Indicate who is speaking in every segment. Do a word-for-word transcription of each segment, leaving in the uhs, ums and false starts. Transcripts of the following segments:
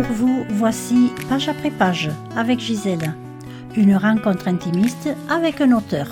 Speaker 1: pour vous, voici Page après page avec Gisèle. Une rencontre intimiste avec un auteur.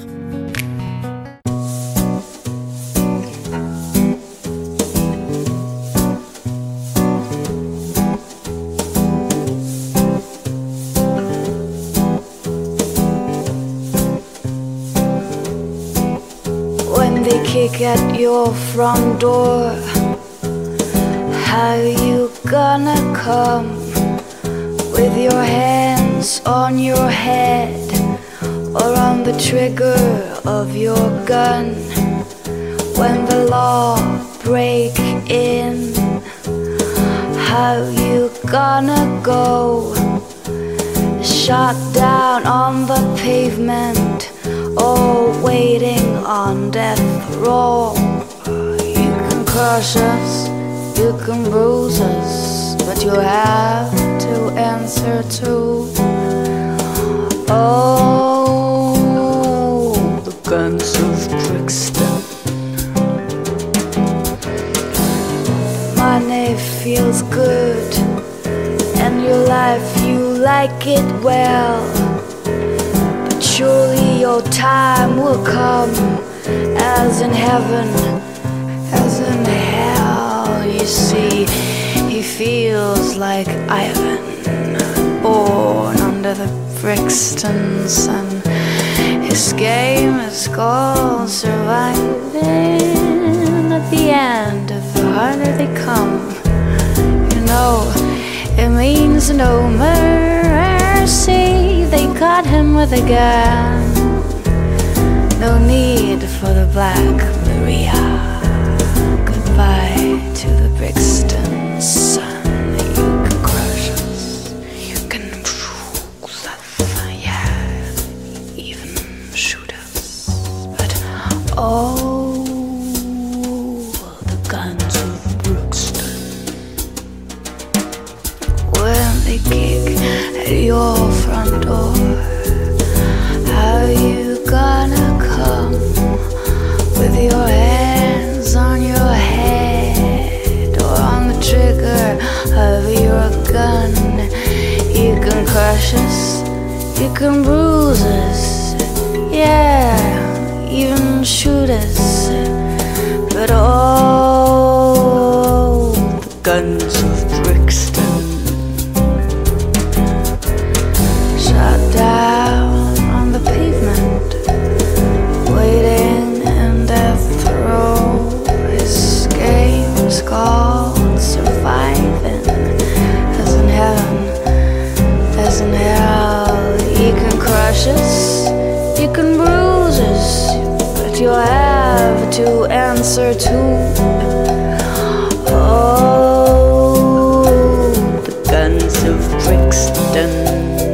Speaker 2: When they kick at your front door, how you gonna come? With your hands on your head or on the trigger of your gun. When the law break in, how you gonna go? Shot down on the pavement or waiting on death row. You can crush us, you can bruise us, but you have to answer to. Oh, the guns of Brixton. Money feels good, and your life you like it well. But surely your time will come, as in heaven, as in hell. You see, he feels like Ivan, born under the Brixton sun. His game is called surviving. At the end of the harder they come, you know, it means no mercy. They got him with a gun. No need for the Black Maria. Goodbye to the Brixton sun. You can crush us, you can bruise us, yeah, even shoot us. But oh, the guns of Brixton. When they kick at your front door, how you gonna come? With your hands on your head or on the trigger of your gun. You can crush us, you can bruise us, yeah, even shoot us. But oh, the guns of Brixton. Shot down on the pavement, waiting in death row. His game's called surviving. As in heaven, as in hell. You can crush us, you can bruise us, but you'll have to answer to. Oh, the guns of Brixton.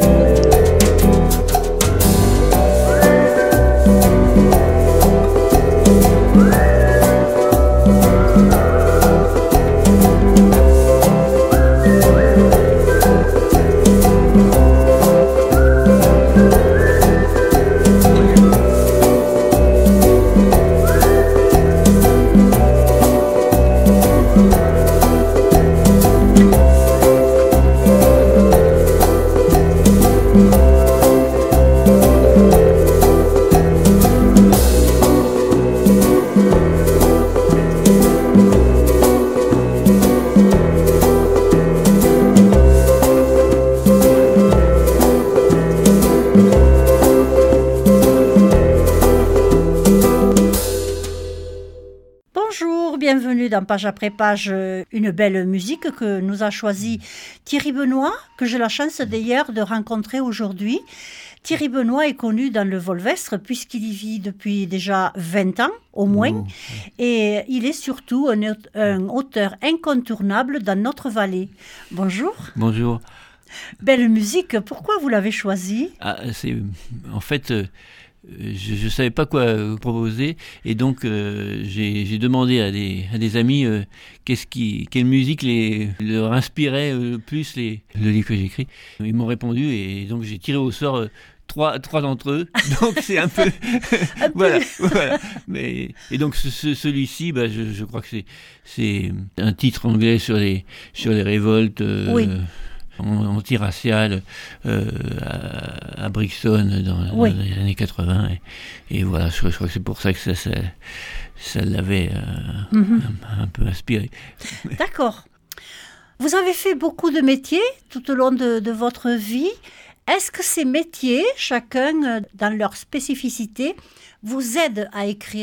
Speaker 1: Dans Page après page, une belle musique que nous a choisie Thierry Benoît, que j'ai la chance d'ailleurs de rencontrer aujourd'hui. Thierry Benoît est connu dans le Volvestre puisqu'il y vit depuis déjà vingt ans au moins. Mmh. Et il est surtout un, un auteur incontournable dans notre vallée. Bonjour.
Speaker 3: Bonjour.
Speaker 1: Belle musique, pourquoi vous l'avez choisie ?
Speaker 3: Ah, c'est, en fait... Euh... je ne savais pas quoi proposer et donc euh, j'ai, j'ai demandé à des, à des amis euh, qu'est-ce qui, quelle musique les, leur inspirait le plus les, le livre que j'écris. Ils m'ont répondu et donc j'ai tiré au sort euh, trois, trois d'entre eux, donc c'est un peu... un voilà, peu. voilà. Mais, et donc ce, ce, celui-ci, bah, je, je crois que c'est, c'est un titre anglais sur les, sur les révoltes. Euh,
Speaker 1: oui.
Speaker 3: anti-racial euh, à, à Brixton dans,
Speaker 1: oui.
Speaker 3: dans les années quatre-vingts. Et, et voilà, je, je crois que c'est pour ça que ça, ça, ça l'avait euh, mm-hmm. un, un peu inspiré.
Speaker 1: D'accord. Vous avez fait beaucoup de métiers tout au long de, de votre vie. Est-ce que ces métiers, chacun dans leur spécificité, vous aident à écrire ?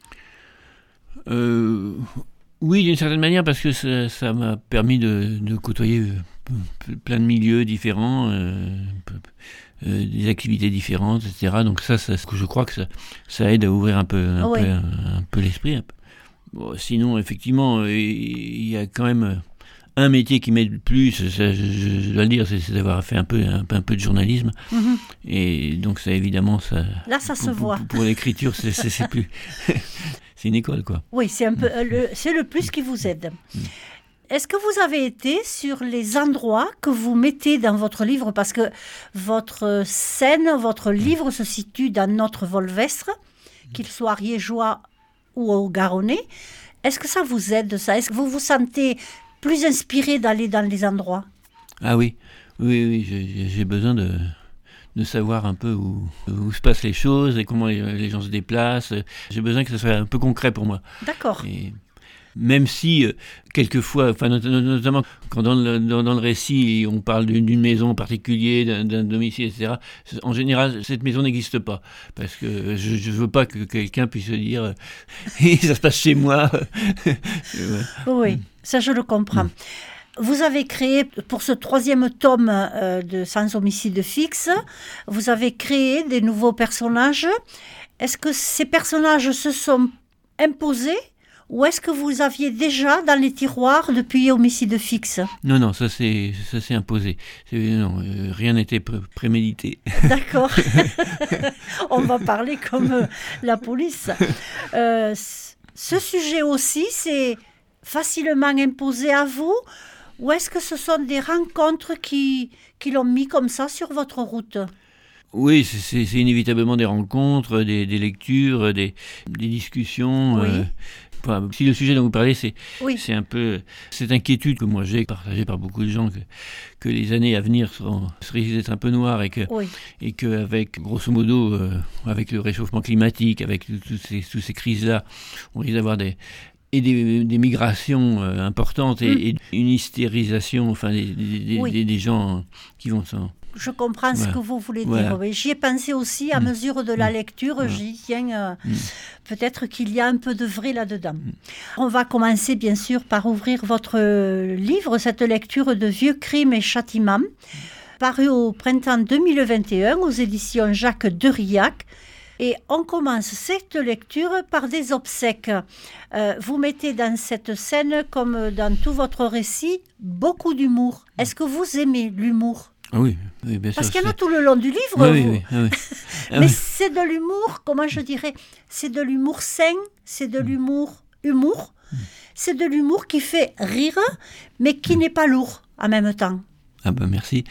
Speaker 3: euh, Oui, d'une certaine manière, parce que ça, ça m'a permis de, de côtoyer plein de milieux différents, euh, euh, des activités différentes, et cetera. Donc ça, ça je crois que ça, ça aide à ouvrir un peu, un
Speaker 1: oui.
Speaker 3: peu, un, un peu l'esprit. Un peu. Bon, sinon, effectivement, il y a quand même un métier qui m'aide le plus, ça, je, je dois le dire, c'est, c'est d'avoir fait un peu, un, un peu de journalisme. Mm-hmm. Et donc ça, évidemment, ça...
Speaker 1: Là, ça se
Speaker 3: pour,
Speaker 1: voit.
Speaker 3: Pour, pour l'écriture, c'est, c'est, c'est plus... c'est une école, quoi.
Speaker 1: Oui, c'est un peu le, c'est le plus qui vous aide. Mm. Est-ce que vous avez été sur les endroits que vous mettez dans votre livre ? Parce que votre scène, votre livre se situe dans notre Volvestre, qu'il soit ariégeois ou au Garonnais. Est-ce que ça vous aide, ça ? Est-ce que vous vous sentez plus inspiré d'aller dans les endroits ?
Speaker 3: Ah oui, oui, oui, j'ai, j'ai besoin de, de savoir un peu où, où se passent les choses et comment les, les gens se déplacent. J'ai besoin que ça soit un peu concret pour moi.
Speaker 1: D'accord.
Speaker 3: Et même si, euh, quelquefois, enfin, not- notamment quand dans le, dans, dans le récit, on parle d'une, d'une maison en particulier, d'un, d'un domicile, et cetera, en général, cette maison n'existe pas. Parce que je ne veux pas que quelqu'un puisse se dire euh, « ça se passe chez moi ».
Speaker 1: Oui, ça je le comprends. Mm. Vous avez créé, pour ce troisième tome euh, de Sans homicide fixe, vous avez créé des nouveaux personnages. Est-ce que ces personnages se sont imposés ? Ou est-ce que vous aviez déjà dans les tiroirs depuis Homicide fixe ?
Speaker 3: Non, non, ça c'est, ça c'est imposé. C'est, non, euh, rien n'était pré- prémédité.
Speaker 1: D'accord. On va parler comme euh, la police. Euh, ce sujet aussi, c'est facilement imposé à vous ? Ou est-ce que ce sont des rencontres qui, qui l'ont mis comme ça sur votre route ?
Speaker 3: Oui, c'est, c'est, c'est inévitablement des rencontres, des, des lectures, des, des discussions.
Speaker 1: Oui.
Speaker 3: Euh, Enfin, si le sujet dont vous parlez, c'est,
Speaker 1: oui.
Speaker 3: c'est un peu cette inquiétude que moi j'ai, partagée par beaucoup de gens, que, que les années à venir seront, risquent d'être un peu noires et que,
Speaker 1: oui.
Speaker 3: et qu'avec, grosso modo, euh, avec le réchauffement climatique, avec toutes ces, toutes ces crises-là, on risque d'avoir des, et des, des migrations euh, importantes et, mm. et une hystérisation, enfin, des, des,
Speaker 1: oui.
Speaker 3: des, des gens qui vont s'en...
Speaker 1: Je comprends voilà. ce que vous voulez dire.
Speaker 3: Voilà.
Speaker 1: Oui, j'y ai pensé aussi à mmh. mesure de la lecture. Voilà. J'y tiens. Euh, mmh. Peut-être qu'il y a un peu de vrai là-dedans. Mmh. On va commencer bien sûr par ouvrir votre livre, cette lecture de Vieux crimes et châtiments, paru au printemps deux mille vingt et un aux éditions Jacques Derillac. Et on commence cette lecture par des obsèques. Euh, vous mettez dans cette scène, comme dans tout votre récit, beaucoup d'humour. Est-ce que vous aimez l'humour ?
Speaker 3: Ah oui, oui, bien sûr.
Speaker 1: Parce qu'il y en a
Speaker 3: c'est...
Speaker 1: tout le long du livre.
Speaker 3: Oui,
Speaker 1: vous...
Speaker 3: oui, oui, oui. Ah,
Speaker 1: Mais
Speaker 3: oui.
Speaker 1: c'est de l'humour, comment je dirais, c'est de l'humour sain, c'est de l'humour humour, mm. c'est de l'humour qui fait rire, mais qui mm. n'est pas lourd en même temps.
Speaker 3: Ah ben merci.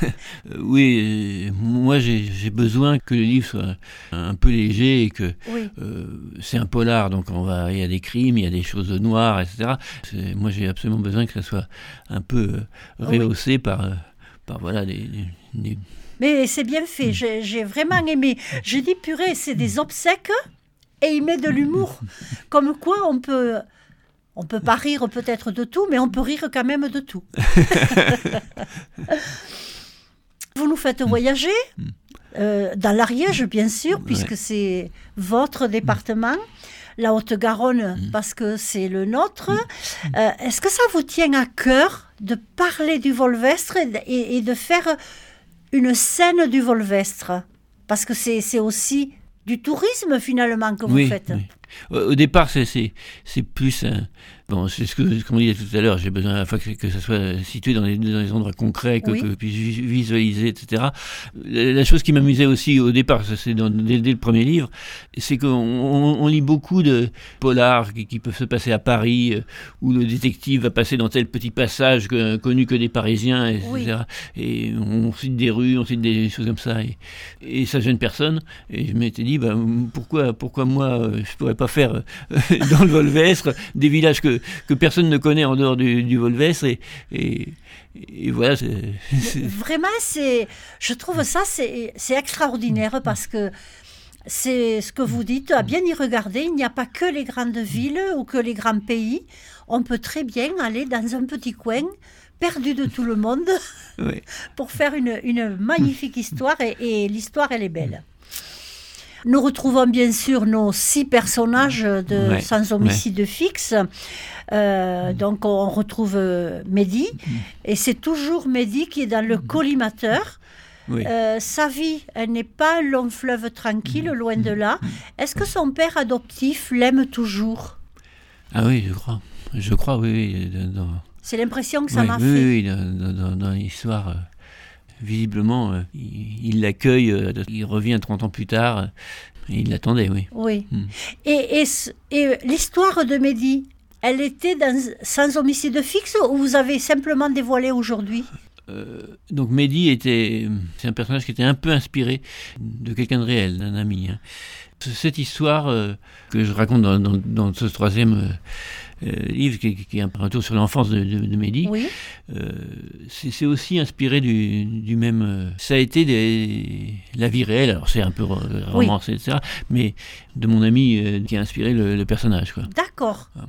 Speaker 3: Oui, euh, moi j'ai, j'ai besoin que le livre soit un peu léger et que
Speaker 1: oui.
Speaker 3: euh, c'est un polar, donc on va, il y a des crimes, il y a des choses noires, et cetera. C'est, moi j'ai absolument besoin que ça soit un peu euh, rehaussé oui. par... Euh, Par, voilà, des, des, des...
Speaker 1: Mais c'est bien fait, j'ai, j'ai vraiment aimé. J'ai dit, purée, c'est des obsèques et il met de l'humour. Comme quoi, on peut, on peut pas rire peut-être de tout, mais on peut rire quand même de tout. Vous nous faites voyager euh, dans l'Ariège, bien sûr, puisque ouais. c'est votre département. La Haute-Garonne, mmh. parce que c'est le nôtre. Mmh. Euh, est-ce que ça vous tient à cœur de parler du Volvestre et, et, et de faire une scène du Volvestre ? Parce que c'est, c'est aussi du tourisme, finalement, que vous
Speaker 3: oui,
Speaker 1: faites.
Speaker 3: Oui. Au, au départ, c'est, c'est, c'est plus... Un... Bon, c'est ce que, comme on disait tout à l'heure, j'ai besoin à la fois que, que ça soit situé dans des, dans des endroits concrets, que, oui. que je puisse visualiser, et cetera. La, la chose qui m'amusait aussi au départ, ça, c'est dans, dès, dès le premier livre, c'est qu'on on, on lit beaucoup de polars qui, qui peuvent se passer à Paris, euh, où le détective va passer dans tel petit passage que, connu que des Parisiens, et cetera. Oui. Et on cite des rues, on cite des choses comme ça, et, et ça gêne personne. Et je m'étais dit, bah, pourquoi, pourquoi moi, je ne pourrais pas faire euh, dans le Volvestre des villages que que, que personne ne connaît en dehors du, du Volvestre. Et, et, et voilà. C'est, c'est...
Speaker 1: Vraiment, c'est, je trouve ça c'est, c'est extraordinaire parce que c'est ce que vous dites, à bien y regarder, il n'y a pas que les grandes villes ou que les grands pays. On peut très bien aller dans un petit coin, perdu de tout le monde, oui. pour faire une, une magnifique histoire. Et, et l'histoire, elle est belle. Nous retrouvons bien sûr nos six personnages de ouais, Sans homicide ouais. fixe. Euh, donc on retrouve Mehdi. Et c'est toujours Mehdi qui est dans le collimateur. Oui. Euh, sa vie, elle n'est pas un long fleuve tranquille, loin de là. Est-ce que son père adoptif l'aime toujours ?
Speaker 3: Ah oui, je crois. Je crois, oui. oui dans...
Speaker 1: C'est l'impression que ça
Speaker 3: oui,
Speaker 1: m'a
Speaker 3: oui,
Speaker 1: fait.
Speaker 3: Oui, dans, dans, dans l'histoire, euh, visiblement, euh, il, il l'accueille, euh, il revient trente ans plus tard, euh, et il l'attendait, oui.
Speaker 1: Oui. Mm. Et, et, et l'histoire de Mehdi, elle était dans Sans homicide fixe ou vous avez simplement dévoilé aujourd'hui ?
Speaker 3: Euh, donc Mehdi était, c'est un personnage qui était un peu inspiré de quelqu'un de réel, d'un ami. Hein. Cette histoire euh, que je raconte dans, dans, dans ce troisième euh, livre, qui, qui est un retour sur l'enfance de, de, de Mehdi, oui. euh, c'est, c'est aussi inspiré du, du même... Euh, ça a été des, la vie réelle, alors c'est un peu romancé, oui. et cetera, mais de mon ami euh, qui a inspiré le, le personnage. Quoi.
Speaker 1: D'accord. Ah.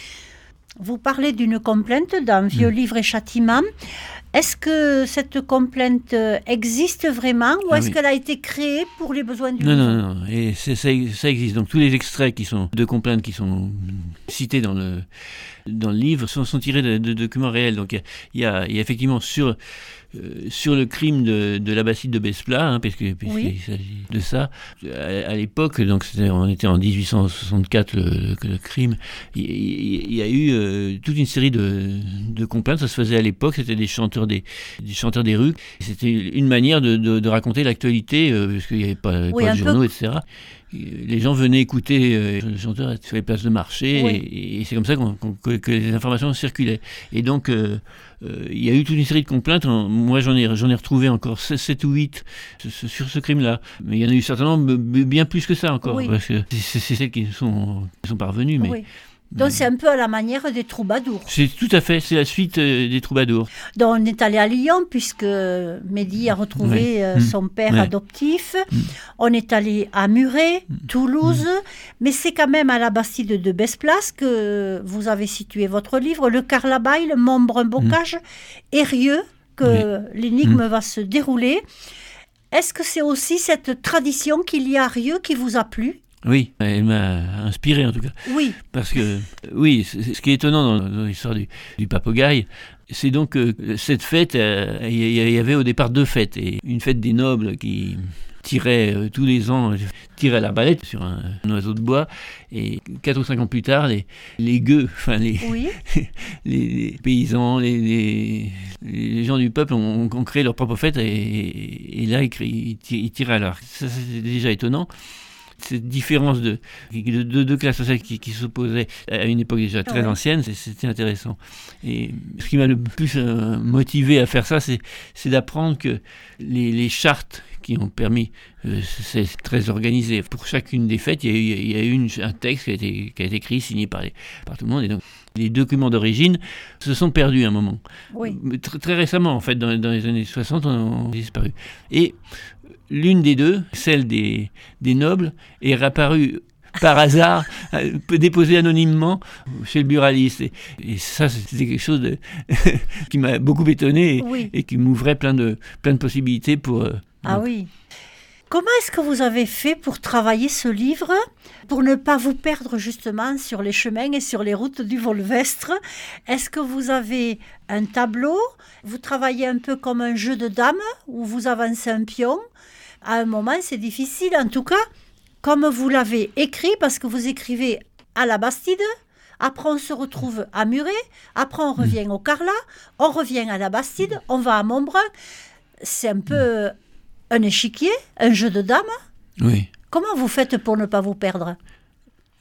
Speaker 1: Vous parlez d'une complainte dans Vieux mmh. livre et châtiment. Est-ce que cette complainte existe vraiment ou ah est-ce oui. qu'elle a été créée pour les besoins du
Speaker 3: non,
Speaker 1: livre ?
Speaker 3: Non, non, non. Et c'est, ça, ça existe. Donc tous les extraits qui sont de complaintes qui sont cités dans le, dans le livre sont, sont tirés de, de documents réels. Donc il y, y, y a effectivement sur, euh, sur le crime de, de l'Abbasside de Besplat, hein, parce que, parce oui. qu'il s'agit de ça, à, à l'époque, donc c'était, on était en dix-huit cent soixante-quatre le, le, le crime, il y, y, y a eu euh, toute une série de, de complaintes. Ça se faisait à l'époque, c'était des chanteurs des, des chanteurs des rues. C'était une manière de, de, de raconter l'actualité, euh, parce qu'il n'y avait pas,
Speaker 1: oui,
Speaker 3: pas de journaux,
Speaker 1: peu...
Speaker 3: et cetera. Les gens venaient écouter euh, le chanteur sur les places de marché, oui. et, et c'est comme ça qu'on, qu'on, que, que les informations circulaient. Et donc, euh, euh, il y a eu toute une série de complaintes. Moi, j'en ai, j'en ai retrouvé encore sept ou huit sur ce crime-là. Mais il y en a eu certainement bien plus que ça encore, oui. parce que c'est, c'est celles qui sont, qui sont parvenues. Mais,
Speaker 1: oui. Donc c'est un peu à la manière des troubadours.
Speaker 3: C'est tout à fait, c'est la suite euh, des troubadours.
Speaker 1: Donc on est allé à Lyon puisque Mehdi a retrouvé ouais. euh, mmh. son père ouais. adoptif. Mmh. On est allé à Muret, mmh. Toulouse, mmh. mais c'est quand même à la Bastide de Besplas que vous avez situé votre livre, le Carlabail, le Montbrun-Bocage, mmh. Eyrieux, que oui. l'énigme mmh. va se dérouler. Est-ce que c'est aussi cette tradition qu'il y a à Rieux qui vous a plu ?
Speaker 3: Oui, elle m'a inspiré en tout cas.
Speaker 1: Oui.
Speaker 3: Parce que, oui, ce qui est étonnant dans, dans l'histoire du, du Papogaille, c'est donc que cette fête, il euh, y, y avait au départ deux fêtes. Et une fête des nobles qui tiraient euh, tous les ans, tiraient l'arbalète sur un, un oiseau de bois. Et quatre ou cinq ans plus tard, les, les gueux, enfin les, oui. les, les paysans, les, les, les gens du peuple ont, ont créé leur propre fête. Et, et là, ils, ils tiraient à l'arc. Ça, c'est déjà étonnant. Cette différence de deux de, de classes sociales qui, qui s'opposaient à une époque déjà très ouais. ancienne, c'était intéressant. Et ce qui m'a le plus euh, motivé à faire ça, c'est, c'est d'apprendre que les, les chartes qui ont permis, euh, c'est très organisé. Pour chacune des fêtes, il y a eu, il y a eu une, un texte qui a, été, qui a été écrit, signé par, les, par tout le monde. Et donc, les documents d'origine se sont perdus à un moment.
Speaker 1: Oui.
Speaker 3: Très, très récemment, en fait, dans, dans les années soixante, ont disparu. Et l'une des deux, celle des, des nobles, est réapparue par hasard, déposée anonymement chez le buraliste. Et, et ça, c'était quelque chose de qui m'a beaucoup étonné et, oui. et qui m'ouvrait plein de, plein de possibilités pour... Euh,
Speaker 1: ah donc. Oui. Comment est-ce que vous avez fait pour travailler ce livre, pour ne pas vous perdre justement sur les chemins et sur les routes du Volvestre ? Est-ce que vous avez un tableau ? Vous travaillez un peu comme un jeu de dames, où vous avancez un pion ? À un moment, c'est difficile. En tout cas, comme vous l'avez écrit, parce que vous écrivez à la Bastide, après on se retrouve à Muret, après on revient au Carlat, on revient à la Bastide, on va à Montbrun. C'est un peu un échiquier, un jeu de dames.
Speaker 3: Oui.
Speaker 1: Comment vous faites pour ne pas vous perdre ?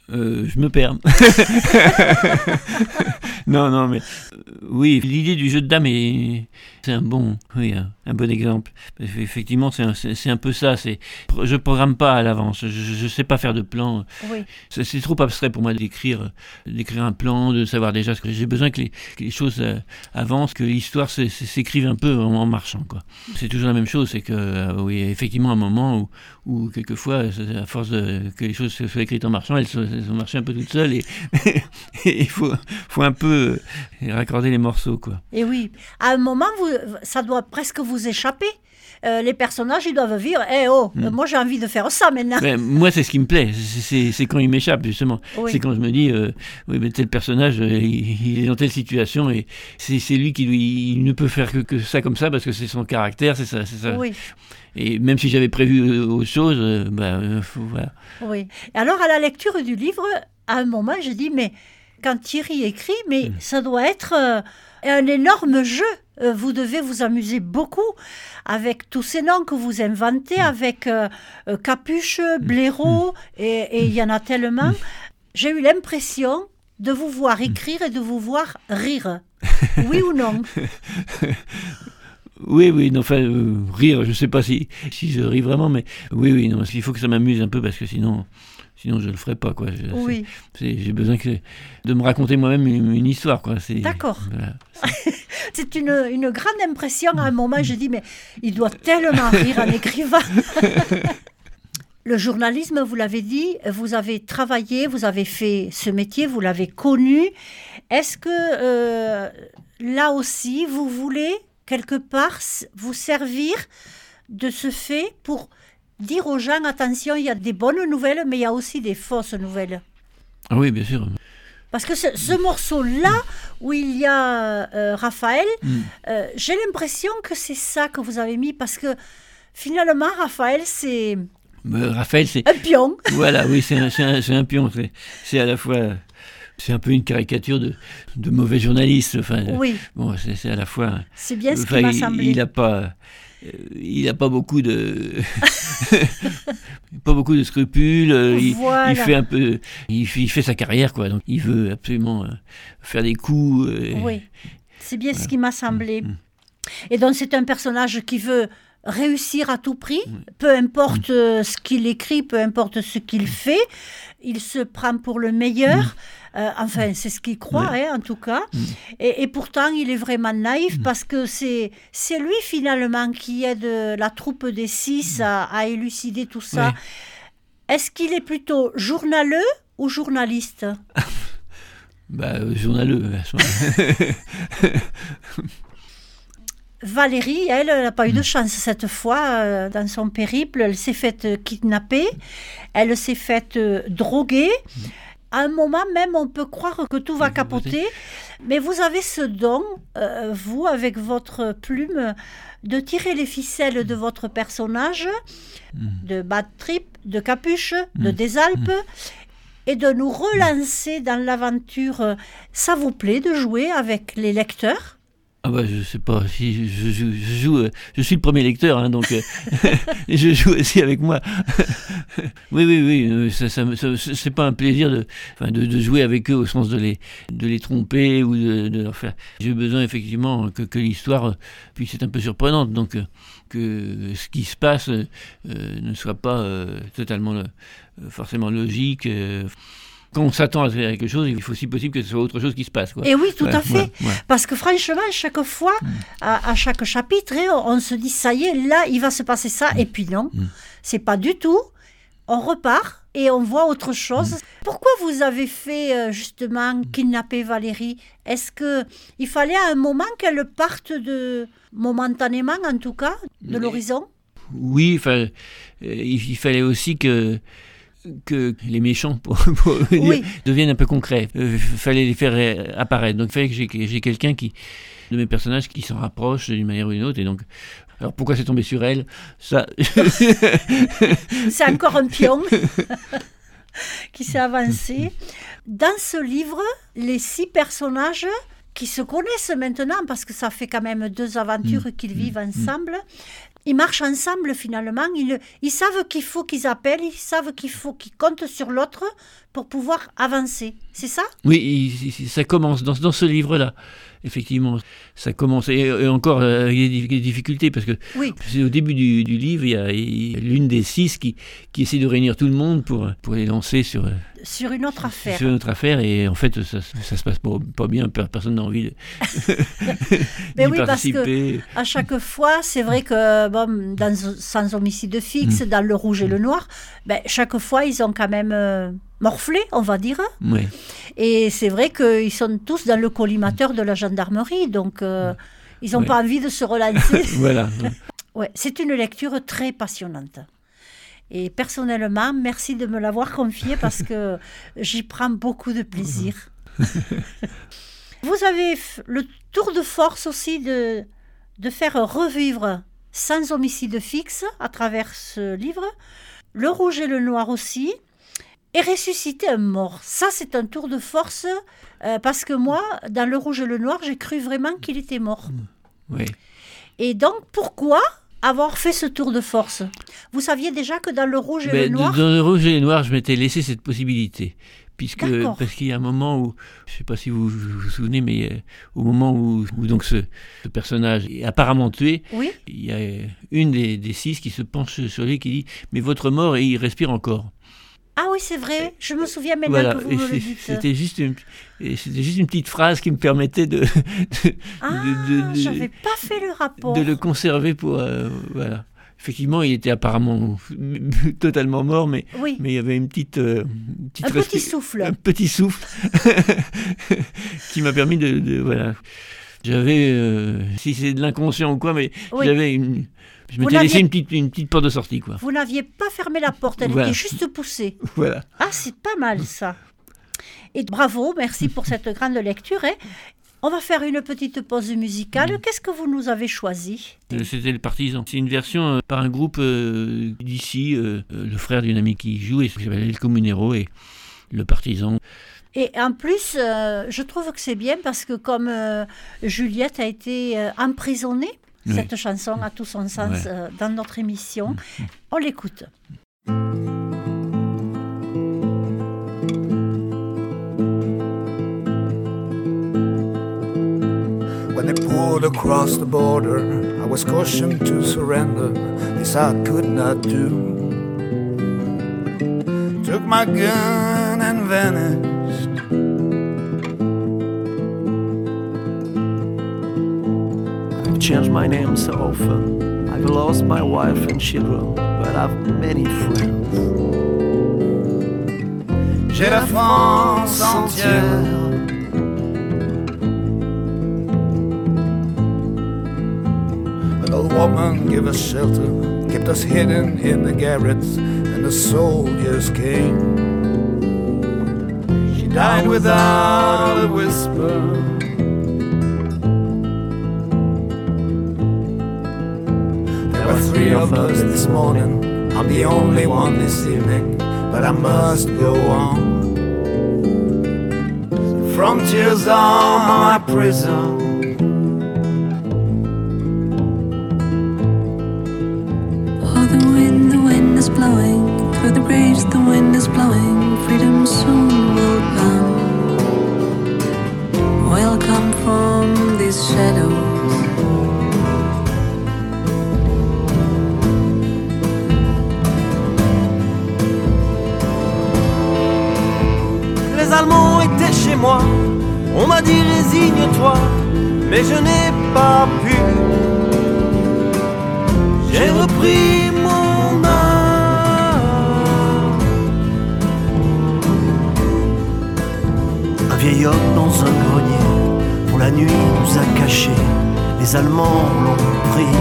Speaker 3: Euh, je me perds. non, non, mais euh, oui, l'idée du jeu de dames est, c'est un bon, oui, un, un bon exemple. Effectivement, c'est un, c'est, c'est un peu ça. C'est, je programme pas à l'avance. Je, je sais pas faire de plan.
Speaker 1: Oui.
Speaker 3: C'est, c'est trop abstrait pour moi d'écrire, d'écrire un plan, de savoir déjà ce que j'ai besoin que les, que les choses euh, avancent, que l'histoire s- s- s'écrive un peu en, en marchant, quoi. C'est toujours la même chose. C'est que, euh, oui, effectivement, un moment où, où quelquefois, à force de, que les choses soient écrites en marchant, elles, elles ont marché un peu toutes seules et il faut, faut un peu raccorder les morceaux, quoi.
Speaker 1: Et oui, à un moment, vous, ça doit presque vous échapper. Euh, les personnages, ils doivent vivre. Eh oh,
Speaker 3: Mm.
Speaker 1: euh, moi j'ai envie de faire ça maintenant.
Speaker 3: Mais moi, c'est ce qui me plaît. C'est, c'est, c'est quand il m'échappe, justement.
Speaker 1: Oui.
Speaker 3: C'est quand je me dis, euh, oui, mais tel personnage, euh, il, il est dans telle situation et c'est, c'est lui qui lui, il ne peut faire que, que ça comme ça parce que c'est son caractère, c'est ça, c'est ça.
Speaker 1: Oui,
Speaker 3: Et même si j'avais prévu euh, autre chose, euh, bah, euh, faut- voilà.
Speaker 1: oui. Et alors, à la lecture du livre, à un moment, je dis, mais quand Thierry écrit, mais ça doit être euh, un énorme jeu. Euh, vous devez vous amuser beaucoup avec tous ces noms que vous inventez, avec euh, euh, Capuche, Blaireau, et et il y en a tellement. J'ai eu l'impression de vous voir écrire et de vous voir rire. Oui ou non?
Speaker 3: Oui, oui, non, enfin, euh, rire, je sais pas si, si je ris vraiment, mais oui, oui, non, il faut que ça m'amuse un peu parce que sinon, sinon je le ferai pas, quoi. Je-
Speaker 1: Oui.
Speaker 3: c'est- c'est- j'ai besoin que, de me raconter moi-même une, une histoire, quoi. C'est,
Speaker 1: D'accord.
Speaker 3: voilà.
Speaker 1: C'est une, une grande impression. À un moment, je dis, mais il doit tellement rire en écrivant. Le journalisme, vous l'avez dit, vous avez travaillé, vous avez fait ce métier, vous l'avez connu. Est-ce que euh, là aussi, vous voulez quelque part s- vous servir de ce fait pour dire aux gens, attention, il y a des bonnes nouvelles, mais il y a aussi des fausses nouvelles?
Speaker 3: Ah oui, bien sûr.
Speaker 1: Parce que ce, ce morceau-là, où il y a euh, Raphaël,
Speaker 3: Mm.
Speaker 1: euh, j'ai l'impression que c'est ça que vous avez mis, parce que finalement, Raphaël, c'est
Speaker 3: Mais Raphaël, c'est,
Speaker 1: un pion.
Speaker 3: voilà, oui, c'est un, c'est un, c'est un pion. C'est, c'est à la fois, c'est un peu une caricature de, de mauvais journaliste. Enfin,
Speaker 1: Oui,
Speaker 3: bon, c'est, c'est à la fois.
Speaker 1: c'est bien ce
Speaker 3: Enfin,
Speaker 1: qui m'a
Speaker 3: il-
Speaker 1: semblé.
Speaker 3: Il n'a pas, euh, il a pas beaucoup de, pas beaucoup de scrupules. euh, il,
Speaker 1: Voilà.
Speaker 3: il fait un peu, il fait, il fait sa carrière, quoi. Donc, il veut absolument euh, faire des coups. euh,
Speaker 1: Oui, c'est bien ce qui m'a semblé.
Speaker 3: Mm.
Speaker 1: Et donc, c'est un personnage qui veut réussir à tout prix, peu importe euh, ce qu'il écrit, peu importe ce qu'il fait, il se prend pour le meilleur. Euh, enfin, c'est ce qu'il croit, hein, en tout cas. Et, et pourtant, il est vraiment naïf parce que c'est, c'est lui, finalement, qui aide la troupe des six à, à élucider tout ça.
Speaker 3: Ouais.
Speaker 1: Est-ce qu'il est plutôt journaleux ou journaliste?
Speaker 3: Bah, euh, journaleux. à ce moment-là.
Speaker 1: Valérie, elle, elle n'a pas eu de chance cette fois euh, dans son périple. Elle s'est faite euh, kidnapper, elle s'est faite euh, droguer. À un moment même, on peut croire que tout va capoter. Mais vous avez ce don, euh, vous, avec votre plume, de tirer les ficelles de votre personnage, de Bad Trip, de Capuche, de Des Alpes, et de nous relancer dans l'aventure. Ça vous plaît de jouer avec les lecteurs ?
Speaker 3: Ah bah je sais pas si je, je, je joue euh, je suis le premier lecteur hein, donc euh, et je joue aussi avec moi. oui oui oui euh, ça, ça, ça, c'est pas un plaisir de, enfin, de de jouer avec eux au sens de les de les tromper ou de, de leur faire. J'ai besoin effectivement que, que l'histoire puisse être un peu surprenante, donc euh, que ce qui se passe euh, ne soit pas euh, totalement euh, forcément logique. Euh, Quand on s'attend à quelque chose, il faut si possible que ce soit autre chose qui se passe, quoi.
Speaker 1: Et oui, tout
Speaker 3: Ouais,
Speaker 1: à fait.
Speaker 3: ouais, ouais.
Speaker 1: Parce que franchement, chaque fois, à, à chaque chapitre, hein, on se dit, ça y est, là, il va se passer ça. Et puis non,
Speaker 3: Mm.
Speaker 1: c'est pas du tout. On repart et on voit autre chose. Pourquoi vous avez fait euh, justement kidnapper Valérie? Est-ce qu'il fallait à un moment qu'elle parte de, momentanément en tout cas, de
Speaker 3: Mais-
Speaker 1: l'horizon?
Speaker 3: Oui, enfin, euh, il, il fallait aussi que que les méchants pour, pour dire,
Speaker 1: Oui.
Speaker 3: deviennent un peu concrets. Il euh, fallait les faire euh, apparaître. Donc il fallait que j'ai, que j'ai quelqu'un qui, de mes personnages qui s'en rapproche d'une manière ou d'une autre. Et donc, alors pourquoi c'est tombé sur elle? Ça,
Speaker 1: C'est encore un pion qui s'est avancé. Dans ce livre, les six personnages qui se connaissent maintenant, parce que ça fait quand même deux aventures qu'ils vivent ensemble, ils marchent ensemble finalement. Ils, ils savent qu'il faut qu'ils appellent, ils savent qu'il faut qu'ils comptent sur l'autre pour pouvoir avancer. C'est ça ?
Speaker 3: Oui, il, il, ça commence dans, dans ce livre-là. Effectivement, ça commence, et, et encore euh, il y a des difficultés, parce que
Speaker 1: oui.
Speaker 3: c'est au début du, du livre, il y, a, il y a l'une des six qui, qui essaie de réunir tout le monde pour, pour les lancer sur,
Speaker 1: sur une autre affaire.
Speaker 3: Sur une autre affaire, et en fait, ça, ça se passe pas, pas bien, personne n'a envie de
Speaker 1: Mais
Speaker 3: d'y
Speaker 1: oui,
Speaker 3: participer.
Speaker 1: Parce que à chaque fois, c'est vrai que bon, dans Sans homicide fixe, mmh. dans Le Rouge et le Noir, ben, chaque fois, ils ont quand même euh, morflé, on va dire.
Speaker 3: Ouais.
Speaker 1: Et c'est vrai qu'ils sont tous dans le collimateur de la gendarmerie, donc euh, ils n'ont ouais. pas envie de se relancer.
Speaker 3: Voilà.
Speaker 1: Ouais, c'est une lecture très passionnante. Et personnellement, merci de me l'avoir confiée parce que j'y prends beaucoup de plaisir. Vous avez le tour de force aussi de, de faire revivre Sans homicide fixe à travers ce livre, Le Rouge et le Noir aussi, et ressusciter un mort. Ça, c'est un tour de force euh, parce que moi, dans Le Rouge et le Noir, j'ai cru vraiment qu'il était mort.
Speaker 3: Oui.
Speaker 1: Et donc, pourquoi avoir fait ce tour de force? Vous saviez déjà que dans Le Rouge et
Speaker 3: ben,
Speaker 1: le Noir...
Speaker 3: Dans Le Rouge et le Noir, je m'étais laissé cette possibilité. Puisque, parce qu'il y a un moment où, je ne sais pas si vous vous, vous souvenez, mais euh, au moment où, où donc ce, ce personnage est apparemment tué,
Speaker 1: oui.
Speaker 3: il y a une des, des six qui se penche sur lui et qui dit « Mais votre mort, et il respire encore ».
Speaker 1: Ah oui, c'est vrai, je me souviens maintenant
Speaker 3: voilà.
Speaker 1: que vous
Speaker 3: et
Speaker 1: me le dites.
Speaker 3: C'était juste, une, c'était juste une petite phrase qui me permettait de... de
Speaker 1: ah,
Speaker 3: de, de, de,
Speaker 1: je n'avais pas fait le rapport.
Speaker 3: De le conserver pour... Euh, voilà. Effectivement, il était apparemment totalement mort, mais,
Speaker 1: oui.
Speaker 3: mais il y avait une petite... Euh, une petite
Speaker 1: un
Speaker 3: respi-
Speaker 1: petit souffle.
Speaker 3: Un petit souffle qui m'a permis de... de voilà. J'avais... Euh, si c'est de l'inconscient ou quoi, mais oui. j'avais une... Je m'étais laissé une petite, une petite porte de sortie, quoi.
Speaker 1: Vous n'aviez pas fermé la porte, elle
Speaker 3: voilà.
Speaker 1: était juste poussée.
Speaker 3: Voilà.
Speaker 1: Ah, c'est pas mal, ça. Et bravo, merci pour cette grande lecture. Hein. On va faire une petite pause musicale. Mmh. Qu'est-ce que vous nous avez choisi?
Speaker 3: C'était Le Partisan. C'est une version euh, par un groupe euh, d'ici, euh, le frère d'une amie qui joue, et qui s'appelle El Comunero, et Le Partisan.
Speaker 1: Et en plus, euh, je trouve que c'est bien parce que comme euh, Juliette a été euh, emprisonnée, oui. cette chanson a tout son sens ouais. euh, dans notre émission. Mmh. On l'écoute.
Speaker 4: When they pulled across the border, I was cautioned to surrender. This I could not do. Took my gun and vanished. I've changed my name so often. I've lost my wife and children, but I've many friends. J'ai la France entière. The woman gave us shelter, kept us hidden in the garrets, and the soldiers came. She died without a whisper. There were three of us this morning, I'm the only one this evening, but I must go on. Frontiers are my prison.
Speaker 5: Blowing through the graves, the wind is blowing. Freedom soon will come. We'll come from these shadows.
Speaker 6: Les Allemands étaient chez moi. On m'a dit résigne-toi, mais je n'ai pas pu. J'ai repris mon âme. Un vieil homme dans un grenier, pour la nuit nous a cachés, les Allemands l'ont pris.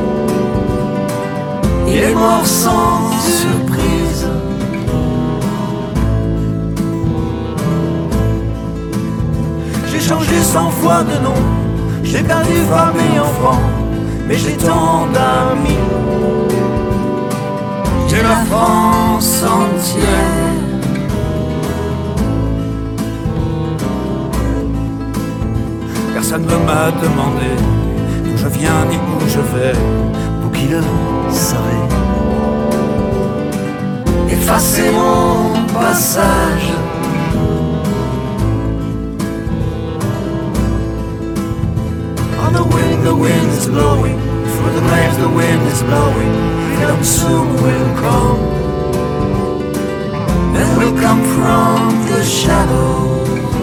Speaker 6: Il est mort sans surprise. J'ai changé cent fois de nom, j'ai perdu femme et enfant, mais j'ai tant d'amis. J'ai la France entière. Personne ne m'a demandé d'où je viens ni où je vais. Vous qui le savez, effacez mon
Speaker 4: passage. On the wind, the wind is blowing, through the graves the wind is blowing. Freedom soon will come, and will come from the shadows.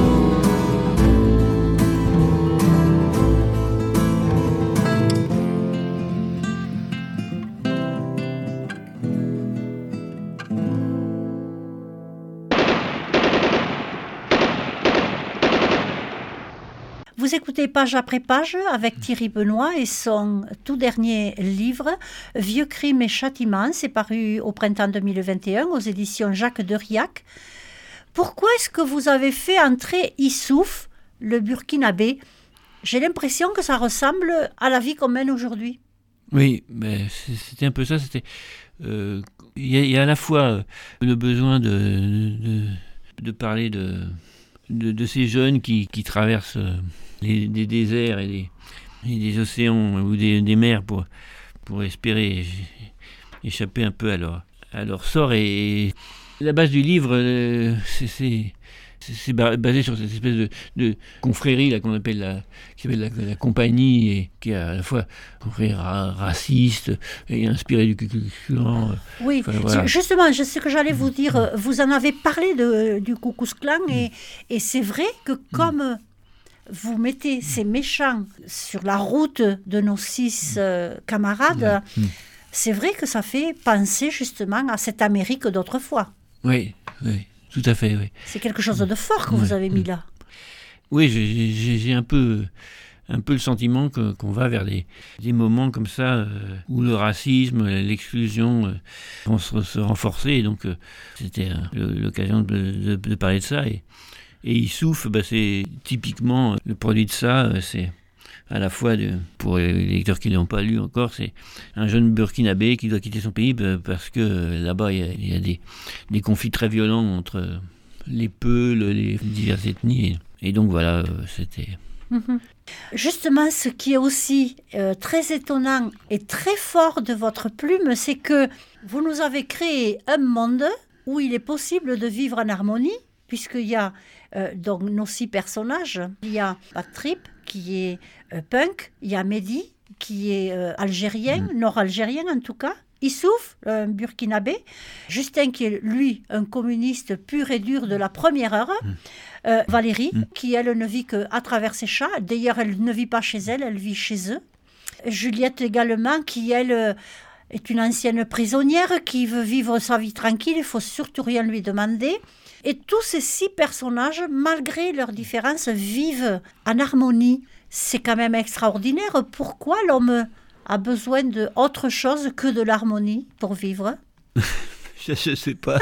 Speaker 1: Vous écoutez Page après Page avec Thierry Benoît et son tout dernier livre, Vieux crimes et châtiments. C'est paru au printemps deux mille vingt et un aux éditions Jacques Deriac. Pourquoi est-ce que vous avez fait entrer Issouf, le burkinabé? J'ai l'impression que ça ressemble à la vie qu'on mène aujourd'hui.
Speaker 3: Oui, mais c'était un peu ça. C'était, euh, y a, y a à la fois le besoin de, de, de parler de, de, de ces jeunes qui, qui traversent les, des déserts et des, et des océans ou des, des mers pour, pour espérer échapper un peu à leur, à leur sort. Et la base du livre, euh, c'est, c'est, c'est basé sur cette espèce de, de confrérie là, qu'on appelle la, qui s'appelle la, la compagnie, et qui est à la fois confrérie ra- raciste et inspirée du Ku Klux Klan.
Speaker 1: Oui, enfin, voilà. Justement, je sais que j'allais vous dire, vous en avez parlé de, du Ku Klux Klan, mm. et, et c'est vrai que comme vous mettez ces méchants sur la route de nos six euh, camarades, mm. c'est vrai que ça fait penser justement à cette Amérique d'autrefois.
Speaker 3: Oui, oui. Tout à fait, oui.
Speaker 1: C'est quelque chose de fort que
Speaker 3: ouais.
Speaker 1: vous avez mis là.
Speaker 3: Oui, j'ai, j'ai, j'ai un peu, un peu le sentiment que, qu'on va vers des, des moments comme ça euh, où le racisme, l'exclusion euh, vont se, se renforcer. Et donc, euh, c'était euh, l'occasion de, de, de parler de ça. Et, et Issouf, bah, c'est typiquement le produit de ça. Euh, c'est à la fois, de, pour les lecteurs qui ne l'ont pas lu encore, c'est un jeune burkinabé qui doit quitter son pays parce que euh, là-bas, il y a, il y a des, des conflits très violents entre les Peuls, les diverses ethnies. Et, et donc, voilà, euh, c'était...
Speaker 1: Mm-hmm. Justement, ce qui est aussi euh, très étonnant et très fort de votre plume, c'est que vous nous avez créé un monde où il est possible de vivre en harmonie, puisqu'il y a euh, donc nos six personnages. Il y a Patrip, qui est euh, punk, il y a Mehdi, qui est euh, algérien, mmh. nord-algérien en tout cas, Issouf, un burkinabé, Justin, qui est lui un communiste pur et dur de la première heure, mmh. euh, Valérie, mmh. qui elle ne vit qu'à travers ses chats, d'ailleurs elle ne vit pas chez elle, elle vit chez eux, Juliette également, qui elle euh, est une ancienne prisonnière, qui veut vivre sa vie tranquille, il ne faut surtout rien lui demander. Et tous ces six personnages, malgré leurs différences, vivent en harmonie. C'est quand même extraordinaire. Pourquoi l'homme a besoin d'autre chose que de l'harmonie pour vivre?
Speaker 3: Je ne sais pas.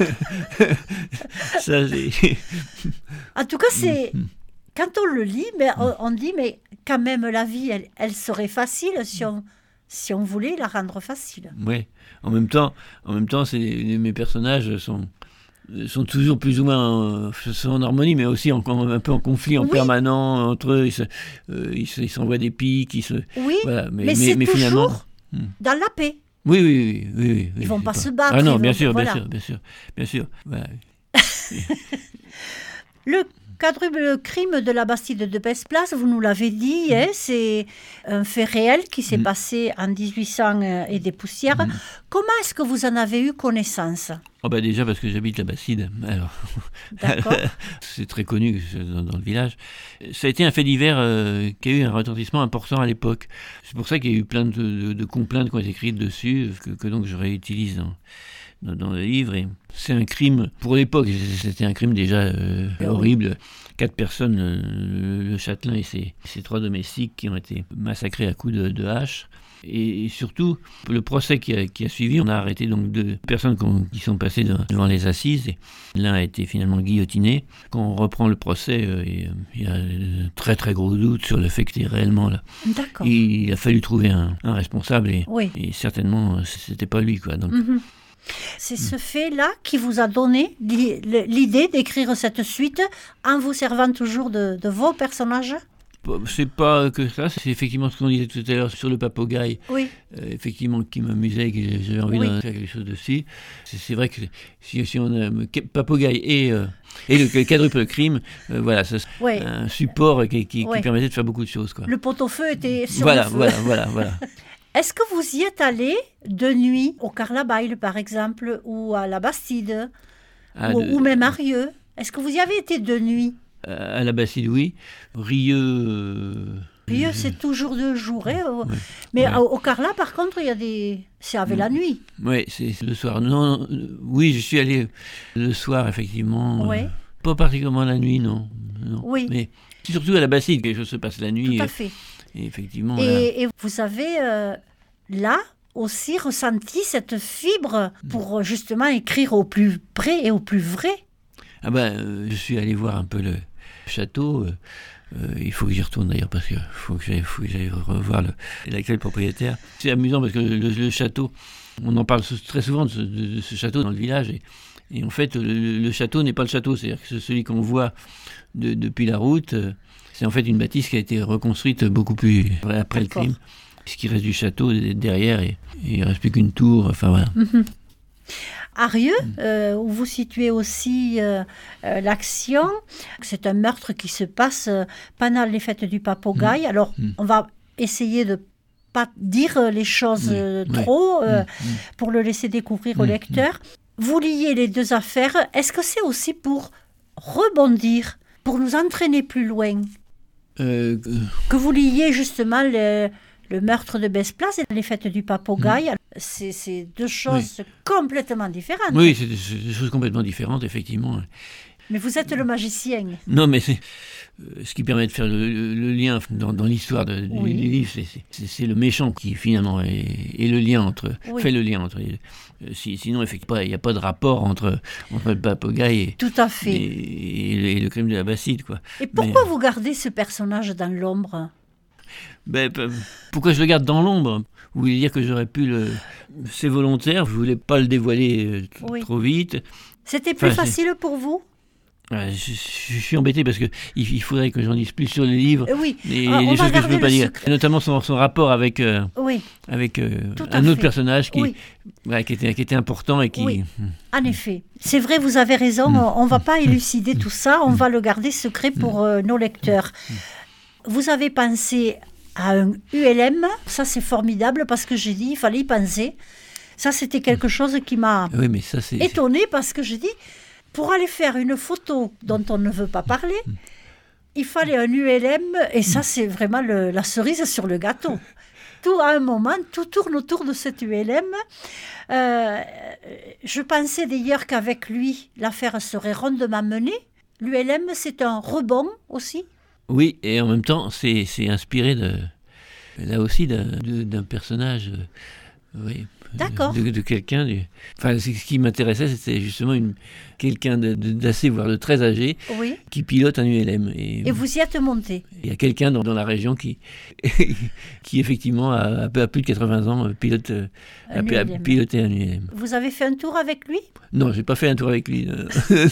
Speaker 3: Ça, j'ai...
Speaker 1: En tout cas, c'est... quand on le lit, mais on, on dit, mais quand même, la vie, elle, elle serait facile si on, si on voulait la rendre facile.
Speaker 3: Oui. En même temps, en même temps c'est, mes personnages sont... sont toujours plus ou moins en, sont en harmonie, mais aussi en, un peu en conflit en oui. permanent entre eux. Ils, se, euh, ils, se, ils s'envoient des piques. Ils se,
Speaker 1: oui,
Speaker 3: voilà. mais,
Speaker 1: mais,
Speaker 3: mais
Speaker 1: c'est
Speaker 3: mais
Speaker 1: toujours
Speaker 3: finalement,
Speaker 1: dans la paix.
Speaker 3: Oui, oui, oui. oui, oui,
Speaker 1: ils ne vont pas,
Speaker 3: pas
Speaker 1: se battre.
Speaker 3: Ah non, bien
Speaker 1: vont,
Speaker 3: sûr,
Speaker 1: voilà.
Speaker 3: bien sûr, bien sûr, bien sûr. Voilà.
Speaker 1: Le quadruple crime de la Bastide de Besse-Place, vous nous l'avez dit, mmh. hein, c'est un fait réel qui s'est mmh. passé en dix-huit cents et des poussières. Mmh. Comment est-ce que vous en avez eu connaissance?
Speaker 3: Oh bah déjà parce que j'habite la Bastide, alors,
Speaker 1: D'accord.
Speaker 3: c'est très connu dans, dans le village. Ça a été un fait divers euh, qui a eu un retentissement important à l'époque. C'est pour ça qu'il y a eu plein de, de, de complaintes qui ont été écrites dessus, que, que donc je réutilise dans, dans, dans le livre. Et c'est un crime, pour l'époque, c'était un crime déjà euh, horrible. Quatre personnes, le, le châtelain et ses, ses trois domestiques qui ont été massacrés à coups de, de hache. Et surtout, le procès qui a, qui a suivi, on a arrêté donc deux personnes qui sont passées devant les assises. Et l'un a été finalement guillotiné. Quand on reprend le procès, euh, il y a de très très gros doutes sur le fait que c'était réellement là.
Speaker 1: D'accord.
Speaker 3: Il a fallu trouver un, un responsable et,
Speaker 1: oui.
Speaker 3: et certainement c'était pas lui, quoi. Donc,
Speaker 1: mm-hmm. C'est ce fait-là qui vous a donné l'idée d'écrire cette suite en vous servant toujours de, de vos personnages?
Speaker 3: C'est pas que ça, c'est effectivement ce qu'on disait tout à l'heure sur le papogaille,
Speaker 1: Oui,
Speaker 3: euh, effectivement, qui m'amusait, que j'avais envie
Speaker 1: Oui.
Speaker 3: d'en faire quelque chose dessus. C'est, c'est vrai que si, si on a euh, papogaille et, euh, et le quadruple crime, euh, voilà, ça, c'est
Speaker 1: oui.
Speaker 3: un support qui, qui,
Speaker 1: Ouais.
Speaker 3: qui permettait de faire beaucoup de choses, quoi.
Speaker 1: Le pot-au-feu était sur
Speaker 3: Voilà,
Speaker 1: le feu.
Speaker 3: voilà, voilà, voilà.
Speaker 1: Est-ce que vous y êtes allé de nuit, au Carlabail par exemple, ou à la Bastide,
Speaker 3: Ah,
Speaker 1: ou,
Speaker 3: de-
Speaker 1: ou même à Rieux? Est-ce que vous y avez été de nuit?
Speaker 3: à la Bastide, oui. Rieux. euh,
Speaker 1: Rieux,
Speaker 3: je-
Speaker 1: c'est toujours de jour. Hein, au-
Speaker 3: Ouais.
Speaker 1: Mais
Speaker 3: Ouais.
Speaker 1: au, au Carla, par contre, il y a des... c'est avec la nuit.
Speaker 3: Oui, c'est c'est le soir. Non, non, euh, oui, je suis allé le soir, effectivement. euh,
Speaker 1: Ouais.
Speaker 3: Pas particulièrement la nuit, non. non.
Speaker 1: Oui.
Speaker 3: Mais c'est surtout à la Bastide que les choses se passent la nuit.
Speaker 1: Tout à
Speaker 3: et-
Speaker 1: fait.
Speaker 3: Et effectivement, voilà.
Speaker 1: Et, et vous avez euh, là aussi ressenti cette fibre pour euh, justement écrire au plus près et au plus vrai.
Speaker 3: Ah ben, euh, je suis allé voir un peu le château. euh, euh, il faut que j'y retourne d'ailleurs parce que faut que j'aille, faut que j'aille revoir le, l'actuel propriétaire. C'est amusant parce que le, le château, on en parle très souvent de ce, de, de ce château dans le village et, et en fait le, le château n'est pas le château, c'est-à-dire que celui qu'on voit de, depuis la route, euh, c'est en fait une bâtisse qui a été reconstruite beaucoup plus après le
Speaker 1: D'accord.
Speaker 3: crime. Ce qui reste du château est derrière et, et il ne reste plus qu'une tour. Enfin voilà.
Speaker 1: Mhm. À Rieux, euh, où vous situez aussi euh, euh, l'action, c'est un meurtre qui se passe euh, pendant les fêtes du Papogaille. Alors,
Speaker 3: Mm.
Speaker 1: on va essayer de pas dire euh, les choses
Speaker 3: Oui,
Speaker 1: euh,
Speaker 3: oui.
Speaker 1: trop euh,
Speaker 3: Mm, mm.
Speaker 1: pour le laisser découvrir au
Speaker 3: Mm,
Speaker 1: lecteur. Vous liez les deux affaires. Est-ce que c'est aussi pour rebondir, pour nous entraîner plus loin,
Speaker 3: Euh,
Speaker 1: que vous liez justement le, le meurtre de Besse-Place et les fêtes du Papogaille? C'est, c'est deux choses complètement différentes.
Speaker 3: oui, c'est des, c'est des choses complètement différentes, effectivement.
Speaker 1: Mais vous êtes le magicien.
Speaker 3: Non, mais c'est euh, ce qui permet de faire le, le- le lien dans, dans l'histoire de, du,
Speaker 1: Oui.
Speaker 3: du livre, c'est, c'est- c'est le méchant qui finalement est, est le lien entre,
Speaker 1: Oui.
Speaker 3: fait le lien entre. les deux. Euh, si- sinon, effectivement, il n'y a pas de rapport entre entre le papogaille et,
Speaker 1: Tout à
Speaker 3: et,
Speaker 1: fait.
Speaker 3: et le, et le crime de la Bastide, quoi.
Speaker 1: Et pourquoi
Speaker 3: mais-
Speaker 1: vous gardez ce personnage dans l'ombre?
Speaker 3: Ben, p- pourquoi je le garde dans l'ombre? Vous voulez dire que j'aurais pu le. C'est volontaire, je voulais pas le dévoiler euh, t-
Speaker 1: Oui.
Speaker 3: trop vite.
Speaker 1: C'était plus
Speaker 3: Enfin, c'est-
Speaker 1: facile pour vous?
Speaker 3: Euh, Je, je suis embêté parce que il, il faudrait que j'en dise plus sur le livre.
Speaker 1: Euh, Oui.
Speaker 3: Et
Speaker 1: Ah,
Speaker 3: les
Speaker 1: on va
Speaker 3: choses que je
Speaker 1: garder
Speaker 3: ne peux pas
Speaker 1: le
Speaker 3: dire.
Speaker 1: secret.
Speaker 3: Et notamment son, son rapport avec, euh,
Speaker 1: Oui,
Speaker 3: avec euh,
Speaker 1: Tout à
Speaker 3: un autre
Speaker 1: fait.
Speaker 3: personnage qui,
Speaker 1: oui,
Speaker 3: ouais, qui, était, qui était important et qui.
Speaker 1: Oui. en effet. C'est vrai, vous avez raison.
Speaker 3: Mm.
Speaker 1: On ne va pas élucider tout ça. On va le garder secret pour euh, nos lecteurs. Vous avez pensé à un U L M. Ça, c'est formidable parce que j'ai dit il fallait y penser. Ça, c'était quelque chose qui m'a
Speaker 3: Oui, mais ça, c'est.
Speaker 1: étonnée parce que j'ai dit, pour aller faire une photo dont on ne veut pas parler, il fallait un U L M et ça, c'est vraiment le- la cerise sur le gâteau. Tout à un moment, tout tourne autour de cet U L M. Euh, je pensais d'ailleurs qu'avec lui, l'affaire serait rondement menée. L'U L M, c'est un rebond aussi.
Speaker 3: Oui, et en même temps, c'est, c'est inspiré de. Là aussi, d'un, de- d'un personnage. euh, oui.
Speaker 1: D'accord.
Speaker 3: De, de quelqu'un. du- Enfin, c'est- ce qui m'intéressait, c'était justement une, quelqu'un de, de- d'assez, voire de très âgé,
Speaker 1: Oui.
Speaker 3: qui pilote un U L M. Et,
Speaker 1: Et vous y êtes monté.
Speaker 3: il y a quelqu'un dans, dans la région qui, qui effectivement, a, a plus de quatre-vingts ans, euh, pilote, euh,
Speaker 1: Un
Speaker 3: a,
Speaker 1: U L
Speaker 3: a
Speaker 1: M.
Speaker 3: piloté un U L M.
Speaker 1: Vous avez fait un tour avec lui?
Speaker 3: Non, j'ai pas fait un tour avec lui. Non,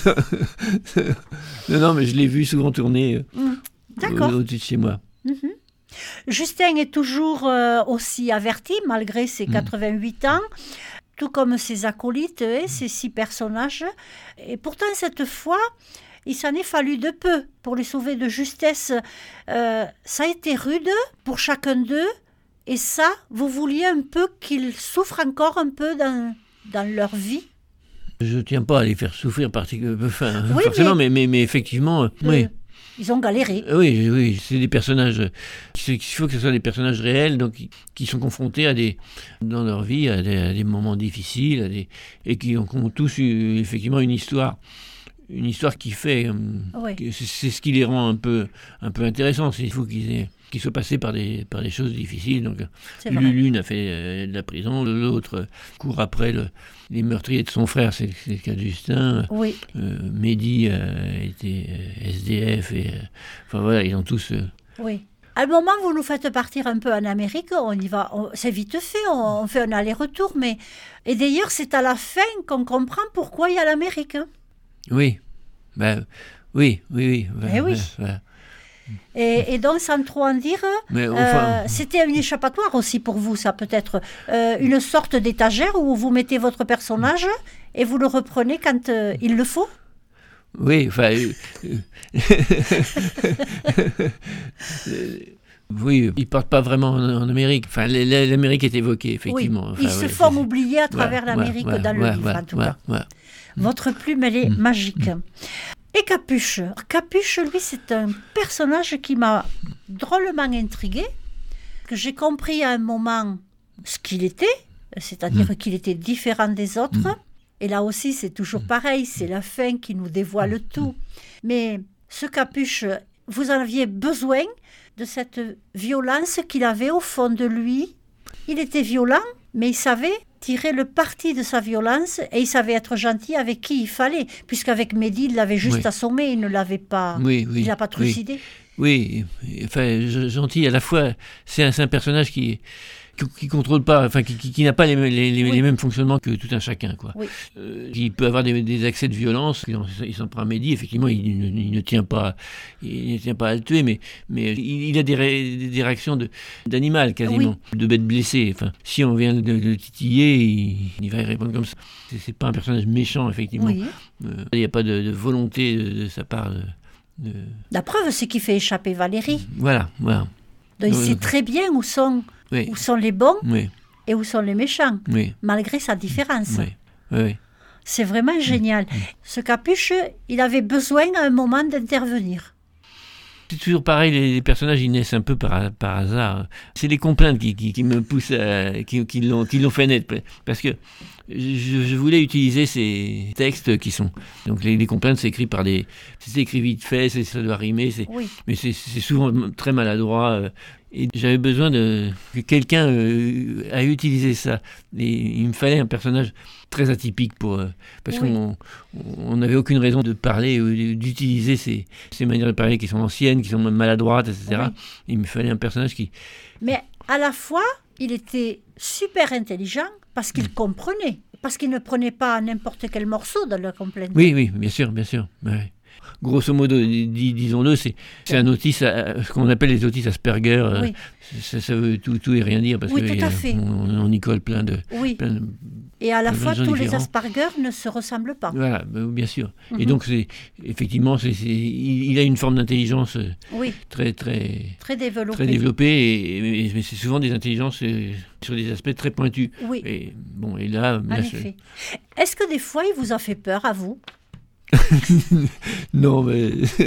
Speaker 3: non, non, mais je l'ai vu souvent tourner euh,
Speaker 1: Mm. D'accord.
Speaker 3: au- au-dessus de chez moi.
Speaker 1: Mhm. Justin est toujours euh, aussi averti, malgré ses
Speaker 3: Mm.
Speaker 1: quatre-vingt-huit ans, tout comme ses acolytes, hein, ses six personnages. Et pourtant, cette fois, il s'en est fallu de peu pour les sauver de justesse. Euh, ça a été rude pour chacun d'eux. Et ça, vous vouliez un peu qu'ils souffrent encore un peu dans, dans leur vie.
Speaker 3: Je tiens pas à les faire souffrir particulièrement, enfin,
Speaker 1: Oui,
Speaker 3: forcément, mais, mais, mais effectivement, euh, oui.
Speaker 1: Euh, Ils ont galéré.
Speaker 3: Euh, Oui, oui, c'est des personnages. euh, Il faut que ce soit des personnages réels, donc qui, qui sont confrontés à des, dans leur vie à des, à des moments difficiles, à des, et qui ont, qui ont tous eu effectivement une histoire, une histoire qui fait, euh,
Speaker 1: Oui.
Speaker 3: que c'est, c'est ce qui les rend un peu, un peu intéressants. C'est- Il faut qu'ils aient, qu'ils soient passés par des, par des choses difficiles. Donc,
Speaker 1: C'est vrai.
Speaker 3: l'une a fait euh, de la prison, l'autre euh, court après le, les meurtriers de son frère, c'est, c'est le cas de Justin.
Speaker 1: Oui.
Speaker 3: Euh, Mehdi a été euh, S D F et euh, enfin voilà, ils ont tous. euh,
Speaker 1: Oui. À un moment, vous nous faites partir un peu en Amérique, on y va, on- c'est vite fait, on, on fait un aller-retour, mais... Et d'ailleurs, c'est à la fin qu'on comprend pourquoi il y a l'Amérique. hein.
Speaker 3: Oui, bah, oui, oui, oui.
Speaker 1: Eh oui.
Speaker 3: voilà.
Speaker 1: Et, et donc, sans trop en dire,
Speaker 3: Mais
Speaker 1: euh,
Speaker 3: enfin-
Speaker 1: c'était une échappatoire aussi pour vous, ça peut-être. Euh, une sorte d'étagère où vous mettez votre personnage et vous le reprenez quand euh, il le faut.
Speaker 3: Oui, enfin. euh, euh, oui, ils partent pas vraiment en, en Amérique. Enfin, l- l- l'Amérique est évoquée, effectivement.
Speaker 1: Oui,
Speaker 3: Enfin,
Speaker 1: ils se
Speaker 3: ouais,
Speaker 1: font
Speaker 3: c'est-
Speaker 1: oublier à
Speaker 3: ouais,
Speaker 1: travers
Speaker 3: ouais,
Speaker 1: l'Amérique
Speaker 3: ouais,
Speaker 1: dans le
Speaker 3: ouais,
Speaker 1: livre,
Speaker 3: ouais,
Speaker 1: en tout
Speaker 3: ouais,
Speaker 1: cas.
Speaker 3: ouais.
Speaker 1: Votre plume, elle est
Speaker 3: Mm.
Speaker 1: magique. Et Capuche. Capuche, lui, c'est un personnage qui m'a drôlement intriguée, que j'ai compris à un moment ce qu'il était, c'est-à-dire
Speaker 3: Mm.
Speaker 1: qu'il était différent des autres.
Speaker 3: Mm.
Speaker 1: Et là aussi, c'est toujours pareil, c'est la fin qui nous dévoile tout. Mais ce Capuche, vous en aviez besoin de cette violence qu'il avait au fond de lui. Il était violent, mais il savait tirer le parti de sa violence et il savait être gentil avec qui il fallait, puisqu'avec Mehdi, il l'avait juste
Speaker 3: Oui.
Speaker 1: assommé, il ne l'avait pas,
Speaker 3: Oui, oui,
Speaker 1: il l'a pas
Speaker 3: oui.
Speaker 1: trucidé.
Speaker 3: Oui, enfin, g- gentil, à la fois, c'est un, c'est un personnage qui qui, qui contrôle pas, enfin, qui, qui, qui n'a pas les, les, les,
Speaker 1: Oui.
Speaker 3: les mêmes fonctionnements que tout un chacun, quoi.
Speaker 1: Oui.
Speaker 3: Euh, il peut avoir des, des accès de violence, il, en- il s'en prend à Mehdi, effectivement, il, ne- il ne tient pas, il ne tient pas à le tuer, mais, mais il, il a des, ré- des réactions de, d'animal, quasiment, de bête blessée. Enfin, si on vient de, de le titiller, il, il va y répondre comme ça. C'est, c'est pas un personnage méchant, effectivement.
Speaker 1: Oui.
Speaker 3: Euh, il n'y a pas de, de volonté de, de sa part de... de-
Speaker 1: La preuve, c'est qu'il fait échapper Valérie.
Speaker 3: Voilà, voilà.
Speaker 1: Donc il
Speaker 3: Oui.
Speaker 1: sait très bien où sont,
Speaker 3: Oui,
Speaker 1: où sont les bons
Speaker 3: oui,
Speaker 1: et où sont les méchants,
Speaker 3: oui,
Speaker 1: malgré sa différence.
Speaker 3: oui, oui, oui.
Speaker 1: C'est vraiment génial. Ce Capuche, il avait besoin à un moment d'intervenir.
Speaker 3: C'est toujours pareil, les, les personnages, ils naissent un peu par, par hasard. C'est les complaintes qui, qui, qui me poussent à... qui, qui, l'ont, qui l'ont fait naître. Parce que je, je voulais utiliser ces textes qui sont... Donc les, les complaintes, c'est écrit par des... C'est écrit vite fait, c'est, ça doit rimer, c'est,
Speaker 1: Oui.
Speaker 3: mais c'est, c'est souvent très maladroit. euh, Et j'avais besoin de, que quelqu'un euh, ait utilisé ça. Et il me fallait un personnage très atypique pour... euh, parce
Speaker 1: Oui.
Speaker 3: qu'on on n'avait aucune raison de parler, ou d'utiliser ces, ces manières de parler qui sont anciennes, qui sont maladroites, et cetera.
Speaker 1: Oui.
Speaker 3: Il me fallait un personnage qui...
Speaker 1: Mais à la fois, il était super intelligent parce qu'il comprenait, parce qu'il ne prenait pas n'importe quel morceau dans la complainte.
Speaker 3: Oui, oui, bien sûr, bien sûr. Ouais. Grosso modo, dis- disons-le, c'est, c'est un autiste, euh, ce qu'on appelle les autistes Asperger. euh,
Speaker 1: Oui.
Speaker 3: ça, ça veut tout, tout et rien dire, parce
Speaker 1: Oui,
Speaker 3: que
Speaker 1: tout à
Speaker 3: euh,
Speaker 1: fait.
Speaker 3: on, on y colle plein de...
Speaker 1: Oui.
Speaker 3: plein de-
Speaker 1: Et à la
Speaker 3: plein de
Speaker 1: fois,
Speaker 3: gens
Speaker 1: tous les
Speaker 3: différents.
Speaker 1: Asperger ne se ressemblent pas.
Speaker 3: Voilà, bah, bien sûr. Et
Speaker 1: Mhm.
Speaker 3: donc, c'est, effectivement, c'est, c'est- il, il a une forme d'intelligence euh,
Speaker 1: Oui,
Speaker 3: très, très,
Speaker 1: très développé.
Speaker 3: très développée, et, et- mais c'est souvent des intelligences euh, sur des aspects très pointus.
Speaker 1: Oui,
Speaker 3: Et, bon, et là,
Speaker 1: en
Speaker 3: là, c'est-
Speaker 1: effet. Est-ce que des fois, il vous a fait peur à vous?
Speaker 3: non, mais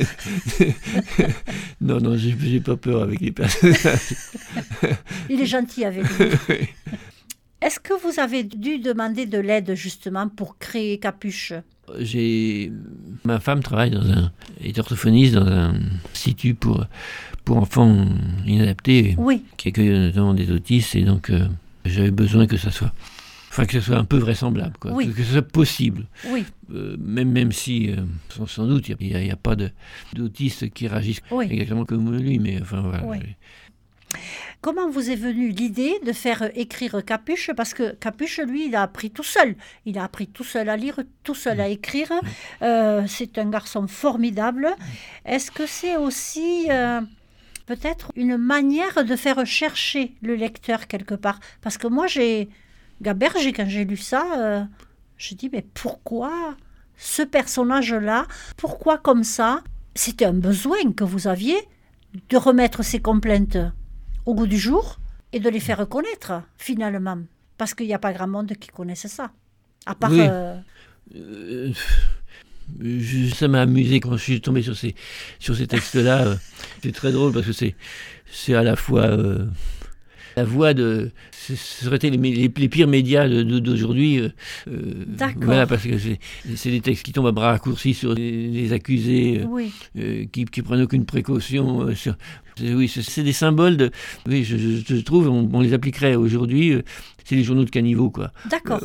Speaker 3: non, non, j'ai, j'ai pas peur avec les personnages.
Speaker 1: Il est gentil avec vous. Est-ce que vous avez dû demander de l'aide justement pour créer Capuche?
Speaker 3: J'ai ma femme travaille dans un est orthophoniste dans un institut pour pour enfants inadaptés
Speaker 1: Oui,
Speaker 3: qui accueille notamment des autistes, et donc euh, j'avais besoin que ça soit, enfin que ça soit un peu vraisemblable, quoi,
Speaker 1: Oui.
Speaker 3: que, que ce soit possible,
Speaker 1: oui,
Speaker 3: Euh, même même si euh, sans, sans doute il n'y a, il y a pas de d'autistes qui réagissent
Speaker 1: oui.
Speaker 3: exactement comme lui, mais enfin voilà.
Speaker 1: Oui. Comment vous est venue l'idée de faire écrire Capuche? Parce que Capuche, lui, il a appris tout seul. Il a appris tout seul à lire, tout seul à écrire. Euh, c'est un garçon formidable. Est-ce que c'est aussi euh, peut-être une manière de faire chercher le lecteur quelque part? Parce que moi, j'ai... Gaberge, quand j'ai lu ça, euh, je dis, mais pourquoi ce personnage-là? Pourquoi comme ça? C'était un besoin que vous aviez de remettre ces complaintes au goût du jour et de les faire connaître, finalement. Parce qu'il n'y a pas grand monde qui connaisse ça. À part...
Speaker 3: Oui.
Speaker 1: euh,
Speaker 3: Euh, je- ça m'a amusé quand je suis tombé sur ces, sur ces textes-là. euh, c'est très drôle parce que c'est, c'est à la fois euh, la voix de... Ce ce serait les, les, les pires médias de, de- d'aujourd'hui. euh, euh,
Speaker 1: D'accord.
Speaker 3: Voilà, parce que c'est, c'est des textes qui tombent à bras raccourcis sur les, les accusés, euh,
Speaker 1: oui,
Speaker 3: euh, qui ne prennent aucune précaution. euh, sur, c'est- oui, c'est, c'est des symboles de... Oui, je, je, je trouve, on, on les appliquerait aujourd'hui. euh, c'est les journaux de caniveau, quoi.
Speaker 1: d'accord.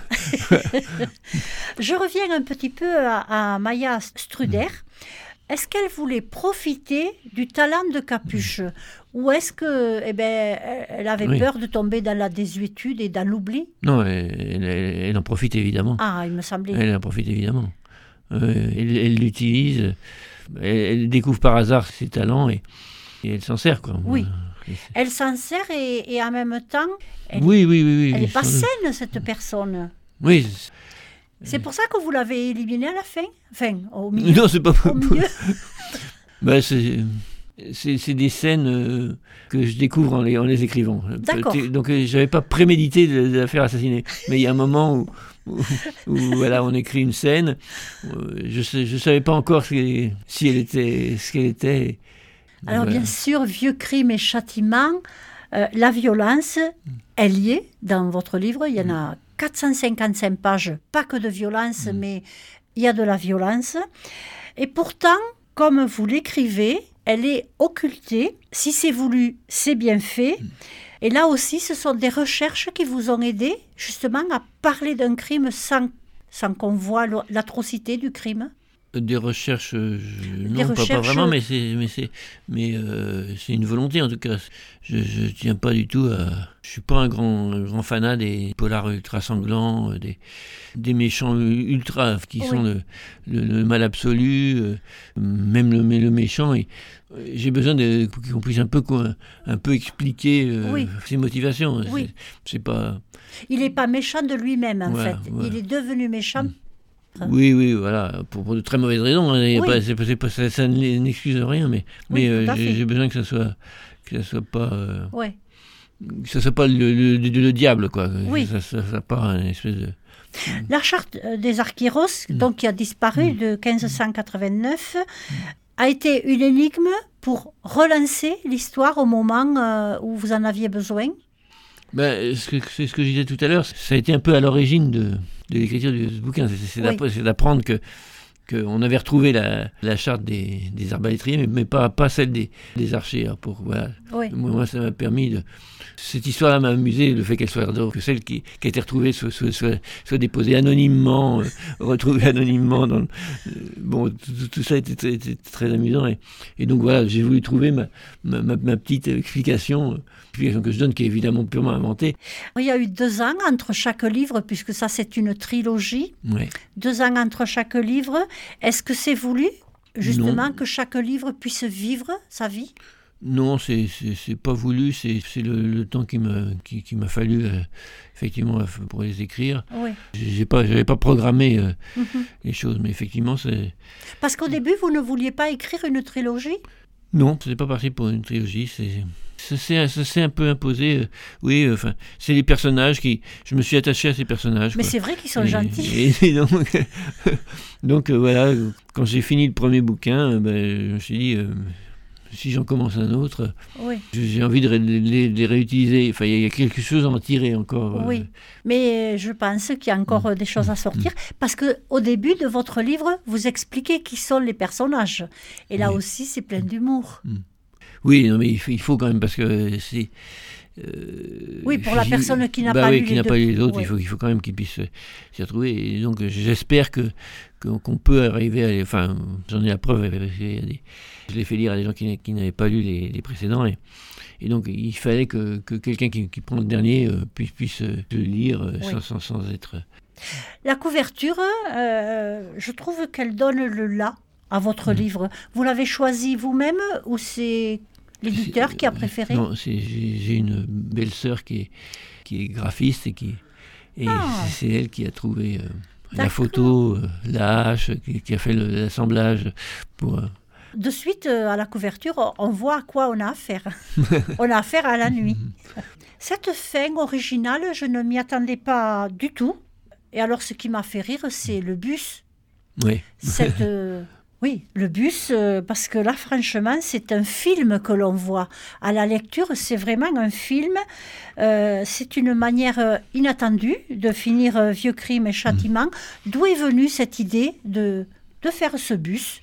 Speaker 1: Je reviens un petit peu à, à Maya Struder. Est-ce qu'elle voulait profiter du talent de Capuche? Ou est-ce que, eh ben, elle avait
Speaker 3: Oui.
Speaker 1: peur de tomber dans la désuétude et dans l'oubli?
Speaker 3: Non, elle, elle- elle en profite évidemment.
Speaker 1: Ah, il me semblait.
Speaker 3: Elle en profite évidemment. Euh, elle, elle l'utilise elle, elle découvre par hasard ses talents et, et elle s'en sert, quoi.
Speaker 1: Oui. Elle s'en sert et, et en même temps, elle,
Speaker 3: oui, oui, oui, oui,
Speaker 1: elle n'est pas
Speaker 3: sans-
Speaker 1: saine, cette personne.
Speaker 3: Oui.
Speaker 1: C'est pour ça que vous l'avez éliminée à la fin. Enfin, au milieu.
Speaker 3: Non, c'est pas.
Speaker 1: Au milieu.
Speaker 3: Bah, c'est, c'est, c'est des scènes euh, que je découvre en les, en les écrivant.
Speaker 1: D'accord.
Speaker 3: Donc, euh, j'avais pas prémédité de, de la faire assassiner. Mais il y a un moment où, où, où, voilà, on écrit une scène. euh, Je sais, je savais pas encore si, si elle était, ce qu'elle était.
Speaker 1: Alors
Speaker 3: Voilà.
Speaker 1: bien sûr, Vieux crimes et châtiments, euh, la violence, elle y est dans votre livre. Il y en a quatre cent cinquante-cinq pages, pas que de violence, mais il y a de la violence. Et pourtant, comme vous l'écrivez, elle est occultée. Si c'est voulu, c'est bien fait. Et là aussi, ce sont des recherches qui vous ont aidé justement à parler d'un crime sans, sans qu'on voit lo- l'atrocité du crime.
Speaker 3: Des recherches, euh, je-
Speaker 1: Des
Speaker 3: non, pas- Pas,
Speaker 1: recherches-
Speaker 3: vraiment, mais c'est, mais c'est, mais euh, c'est une volonté en tout cas. Je, je tiens pas du tout à. Je suis pas un grand, un grand fanat des polars ultra sanglants, euh, des, des méchants ultra qui
Speaker 1: Oui.
Speaker 3: sont le, le, le mal absolu, euh, même le, mais le méchant. Et, euh, j'ai besoin de, qu'on puisse un peu, quoi, un peu expliquer euh,
Speaker 1: Oui.
Speaker 3: ses motivations.
Speaker 1: Oui.
Speaker 3: C'est, c'est pas.
Speaker 1: Il n'est pas méchant de lui-même, en
Speaker 3: Voilà,
Speaker 1: fait.
Speaker 3: voilà.
Speaker 1: Il est devenu méchant.
Speaker 3: Oui, oui, voilà, pour, pour de très mauvaises raisons. Hein. Il y a
Speaker 1: Oui.
Speaker 3: pas- c'est pas- c'est pas- ça, ça n'excuse rien, mais,
Speaker 1: Oui,
Speaker 3: mais euh,
Speaker 1: tout à
Speaker 3: j'ai,
Speaker 1: fait.
Speaker 3: j'ai besoin que ça soit, que ça soit pas, euh,
Speaker 1: Ouais.
Speaker 3: que ça soit pas le, le, le- le diable, quoi.
Speaker 1: Oui.
Speaker 3: Ça, ça, ça pas une espèce de.
Speaker 1: La charte euh, des Archyros, donc qui a disparu de quinze cent quatre-vingt-neuf, a été une énigme pour relancer l'histoire au moment euh, où vous en aviez besoin.
Speaker 3: Ben, ce que, c'est ce que je disais tout à l'heure. Ça a été un peu à l'origine de, de l'écriture de ce bouquin. C'est, c'est,
Speaker 1: Oui.
Speaker 3: d'appre- c'est d'apprendre que qu'on avait retrouvé la, la charte des, des arbalétriers, mais, mais pas, pas celle des, des archers. Alors pour, voilà.
Speaker 1: Oui.
Speaker 3: Moi, moi, ça m'a permis de. Cette histoire-là m'a amusé, le fait qu'elle soit que celle qui, qui a été retrouvée soit, soit, soit, soit déposée anonymement, euh, retrouvée anonymement. Dans le- euh, bon, tout, tout- tout ça était, très- était très amusant. Et, et donc voilà, j'ai voulu trouver ma, ma, ma, ma petite explication, euh, explication que je donne, qui est évidemment purement inventée.
Speaker 1: Il y a eu deux ans entre chaque livre, puisque ça c'est une trilogie.
Speaker 3: Ouais.
Speaker 1: Deux ans entre chaque livre. Est-ce que c'est voulu, justement,
Speaker 3: Non.
Speaker 1: que chaque livre puisse vivre sa vie?
Speaker 3: Non, c'est, c'est, c'est pas voulu, c'est, c'est le, le temps qui m'a, qui, qui m'a fallu, euh, effectivement, euh, pour les écrire.
Speaker 1: Oui.
Speaker 3: J'ai pas, j'avais pas programmé euh,
Speaker 1: Mhm.
Speaker 3: les choses, mais effectivement, c'est.
Speaker 1: Parce qu'au début, vous ne vouliez pas écrire une trilogie?
Speaker 3: Non, c'est pas parti pour une trilogie. C'est, ça s'est, ça s'est un peu imposé. euh, oui, euh, enfin, c'est les personnages qui. Je me suis attaché à ces personnages.
Speaker 1: Mais
Speaker 3: quoi.
Speaker 1: c'est vrai qu'ils sont
Speaker 3: Et-
Speaker 1: gentils.
Speaker 3: Et, et donc, donc euh, voilà, quand j'ai fini le premier bouquin, euh, ben, je me suis dit, euh, si j'en commence un autre,
Speaker 1: Oui.
Speaker 3: j'ai envie de, ré- de les, de les réutiliser. Enfin, il y a quelque chose à en tirer encore. euh.
Speaker 1: Oui, mais je pense qu'il y a encore euh, des choses à sortir, parce que au début de votre livre, vous expliquez qui sont les personnages. Et là
Speaker 3: Oui.
Speaker 1: aussi, c'est plein d'humour.
Speaker 3: Oui, non, mais il faut, il faut quand même, parce que c'est. euh,
Speaker 1: Oui, pour la
Speaker 3: j'y-
Speaker 1: personne qui n'a
Speaker 3: bah
Speaker 1: pas
Speaker 3: oui,
Speaker 1: lu
Speaker 3: qui
Speaker 1: les
Speaker 3: n'a
Speaker 1: deux.
Speaker 3: pas lu les autres,
Speaker 1: Oui.
Speaker 3: il, faut, il faut quand même qu'il puisse euh, s'y retrouver. Et donc, euh, j'espère que, que- qu'on peut arriver à. les- Enfin, j'en ai la preuve. avec- il y a des- je l'ai fait lire à des gens qui, n'a- qui n'avaient pas lu les, les précédents. Et, et donc, il fallait que, que quelqu'un qui, qui prend le dernier euh, puisse, puisse euh, le lire euh,
Speaker 1: Oui.
Speaker 3: sans, sans, sans être.
Speaker 1: La couverture, euh, je trouve qu'elle donne le là à votre
Speaker 3: Mm.
Speaker 1: livre. Vous l'avez choisi vous-même ou c'est l'éditeur
Speaker 3: C'est-
Speaker 1: qui a préféré?
Speaker 3: Non, c'est, j'ai, j'ai une belle sœur qui est, qui est graphiste et, qui, et
Speaker 1: Ah.
Speaker 3: c'est elle qui a trouvé euh, la
Speaker 1: D'accord.
Speaker 3: photo, euh, la hache, qui, qui a fait le- l'assemblage pour. euh,
Speaker 1: De suite, euh, à la couverture, on voit à quoi on a affaire. On a affaire à la nuit. Cette fin originale, je ne m'y attendais pas du tout. Et alors, ce qui m'a fait rire, c'est le bus.
Speaker 3: ouais.
Speaker 1: Cette, euh, oui, le bus, euh, parce que là, franchement, c'est un film que l'on voit. À la lecture, c'est vraiment un film. Euh, c'est une manière euh, inattendue de finir euh, Vieux crimes et châtiments. D'où est venue cette idée de, de faire ce bus?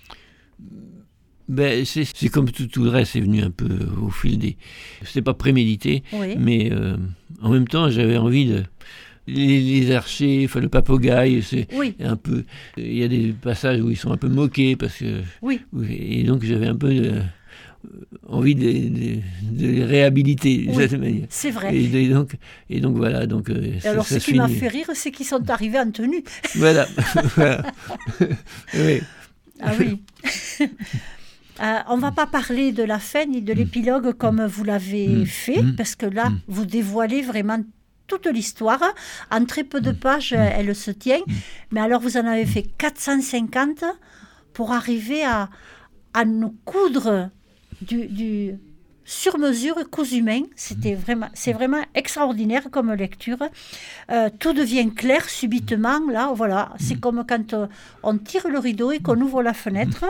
Speaker 3: Ben, c'est, c'est comme tout, tout le reste, c'est venu un peu au fil des. C'était pas prémédité,
Speaker 1: Oui.
Speaker 3: mais euh, en même temps, j'avais envie de. Les, les archers, enfin le papogaille, c'est
Speaker 1: Oui,
Speaker 3: un peu. Il y a des passages où ils sont un peu moqués parce que.
Speaker 1: oui.
Speaker 3: Et donc j'avais un peu euh, envie de, de, de les réhabiliter d'une
Speaker 1: Oui,
Speaker 3: certaine manière.
Speaker 1: C'est vrai.
Speaker 3: Et, et donc, et donc voilà. Donc, euh,
Speaker 1: Et
Speaker 3: ça,
Speaker 1: alors,
Speaker 3: ça
Speaker 1: ce
Speaker 3: se
Speaker 1: qui m'a
Speaker 3: finit.
Speaker 1: fait rire, c'est qu'ils sont arrivés en tenue.
Speaker 3: Voilà. Voilà. Oui.
Speaker 1: Ah oui. euh, on ne va pas parler de la fin ni de l'épilogue comme vous l'avez
Speaker 3: mmh.
Speaker 1: fait,
Speaker 3: mmh.
Speaker 1: parce que là,
Speaker 3: mmh.
Speaker 1: vous dévoilez vraiment toute l'histoire. En très peu de pages,
Speaker 3: mmh.
Speaker 1: elle se tient. Mmh. Mais alors, vous en avez fait quatre cent cinquante pour arriver à, à nous coudre du... du sur mesure, cousu main. C'était vraiment, c'est vraiment extraordinaire comme lecture. Euh, tout devient clair subitement. Là, voilà, c'est comme quand euh, on tire le rideau et qu'on ouvre la fenêtre.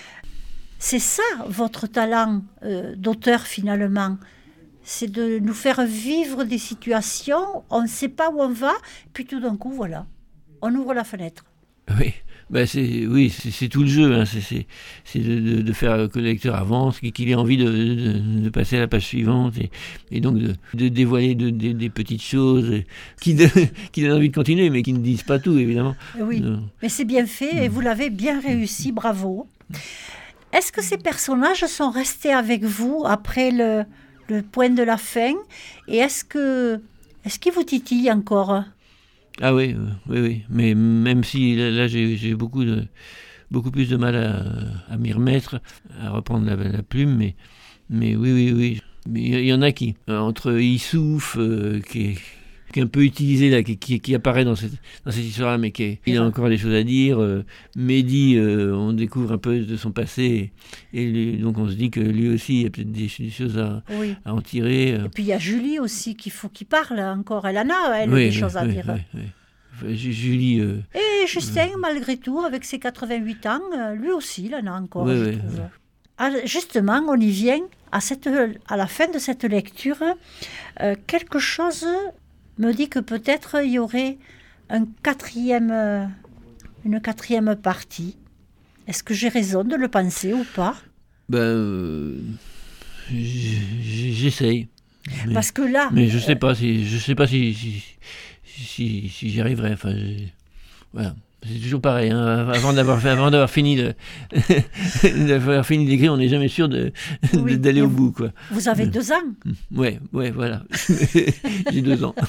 Speaker 1: C'est ça votre talent euh, d'auteur finalement. C'est de nous faire vivre des situations. On ne sait pas où on va, puis tout d'un coup, voilà, on ouvre la fenêtre.
Speaker 3: Oui. Ben c'est, oui, c'est, c'est tout le jeu, hein. c'est, c'est, c'est de, de, de faire que le lecteur avance, qu'il ait envie de, de, de passer à la page suivante, et, et donc de, de dévoiler de, de, des petites choses qui, de, qui donnent envie de continuer, mais qui ne disent pas tout, évidemment.
Speaker 1: Oui, non. Mais c'est bien fait, et vous l'avez bien réussi, bravo. Est-ce que ces personnages sont restés avec vous après le, le point de la fin, et est-ce, que, est-ce qu'ils vous titillent encore ?
Speaker 3: Ah oui, oui, oui. Mais même si là, là j'ai, j'ai beaucoup, de, beaucoup plus de mal à, à m'y remettre, à reprendre la, la plume, mais, mais oui, oui, oui. Mais il y, y en a qui, entre Issouf, euh, qui, est, qui est un peu utilisé là, qui, qui, qui apparaît dans cette, dans cette histoire-là, mais qui est, il a encore des choses à dire. Euh, Mehdi, euh, on découvre un peu de son passé, et, et lui, donc on se dit que lui aussi, il y a peut-être des, des choses à, oui. à en tirer. Euh.
Speaker 1: Et puis il y a Julie aussi qu'il faut qu'il parle encore. Elle en a, elle,
Speaker 3: oui,
Speaker 1: des
Speaker 3: oui,
Speaker 1: choses à
Speaker 3: oui,
Speaker 1: dire.
Speaker 3: Oui, oui. Enfin, Julie. Euh,
Speaker 1: et Justin, euh, malgré tout, avec ses quatre-vingt-huit ans, lui aussi, il en a encore,
Speaker 3: oui,
Speaker 1: je
Speaker 3: oui,
Speaker 1: trouve.
Speaker 3: Oui.
Speaker 1: Alors, justement, on y vient à, cette, à la fin de cette lecture. Euh, quelque chose me dit que peut-être il y aurait un quatrième, euh, une quatrième partie. Est-ce que j'ai raison de le penser ou pas ?
Speaker 3: Ben, euh, j'essaye. Mais,
Speaker 1: Parce que là...
Speaker 3: Mais je ne sais pas si, je sais pas si, si, si, si j'y arriverai. Enfin, voilà. C'est toujours pareil. Hein. Avant d'avoir fait, avant d'avoir fini de, d'avoir fini d'écrire, on n'est jamais sûr de, oui, de d'aller au
Speaker 1: vous,
Speaker 3: bout, quoi.
Speaker 1: Vous avez deux ans.
Speaker 3: Ouais, ouais, voilà. J'ai deux ans.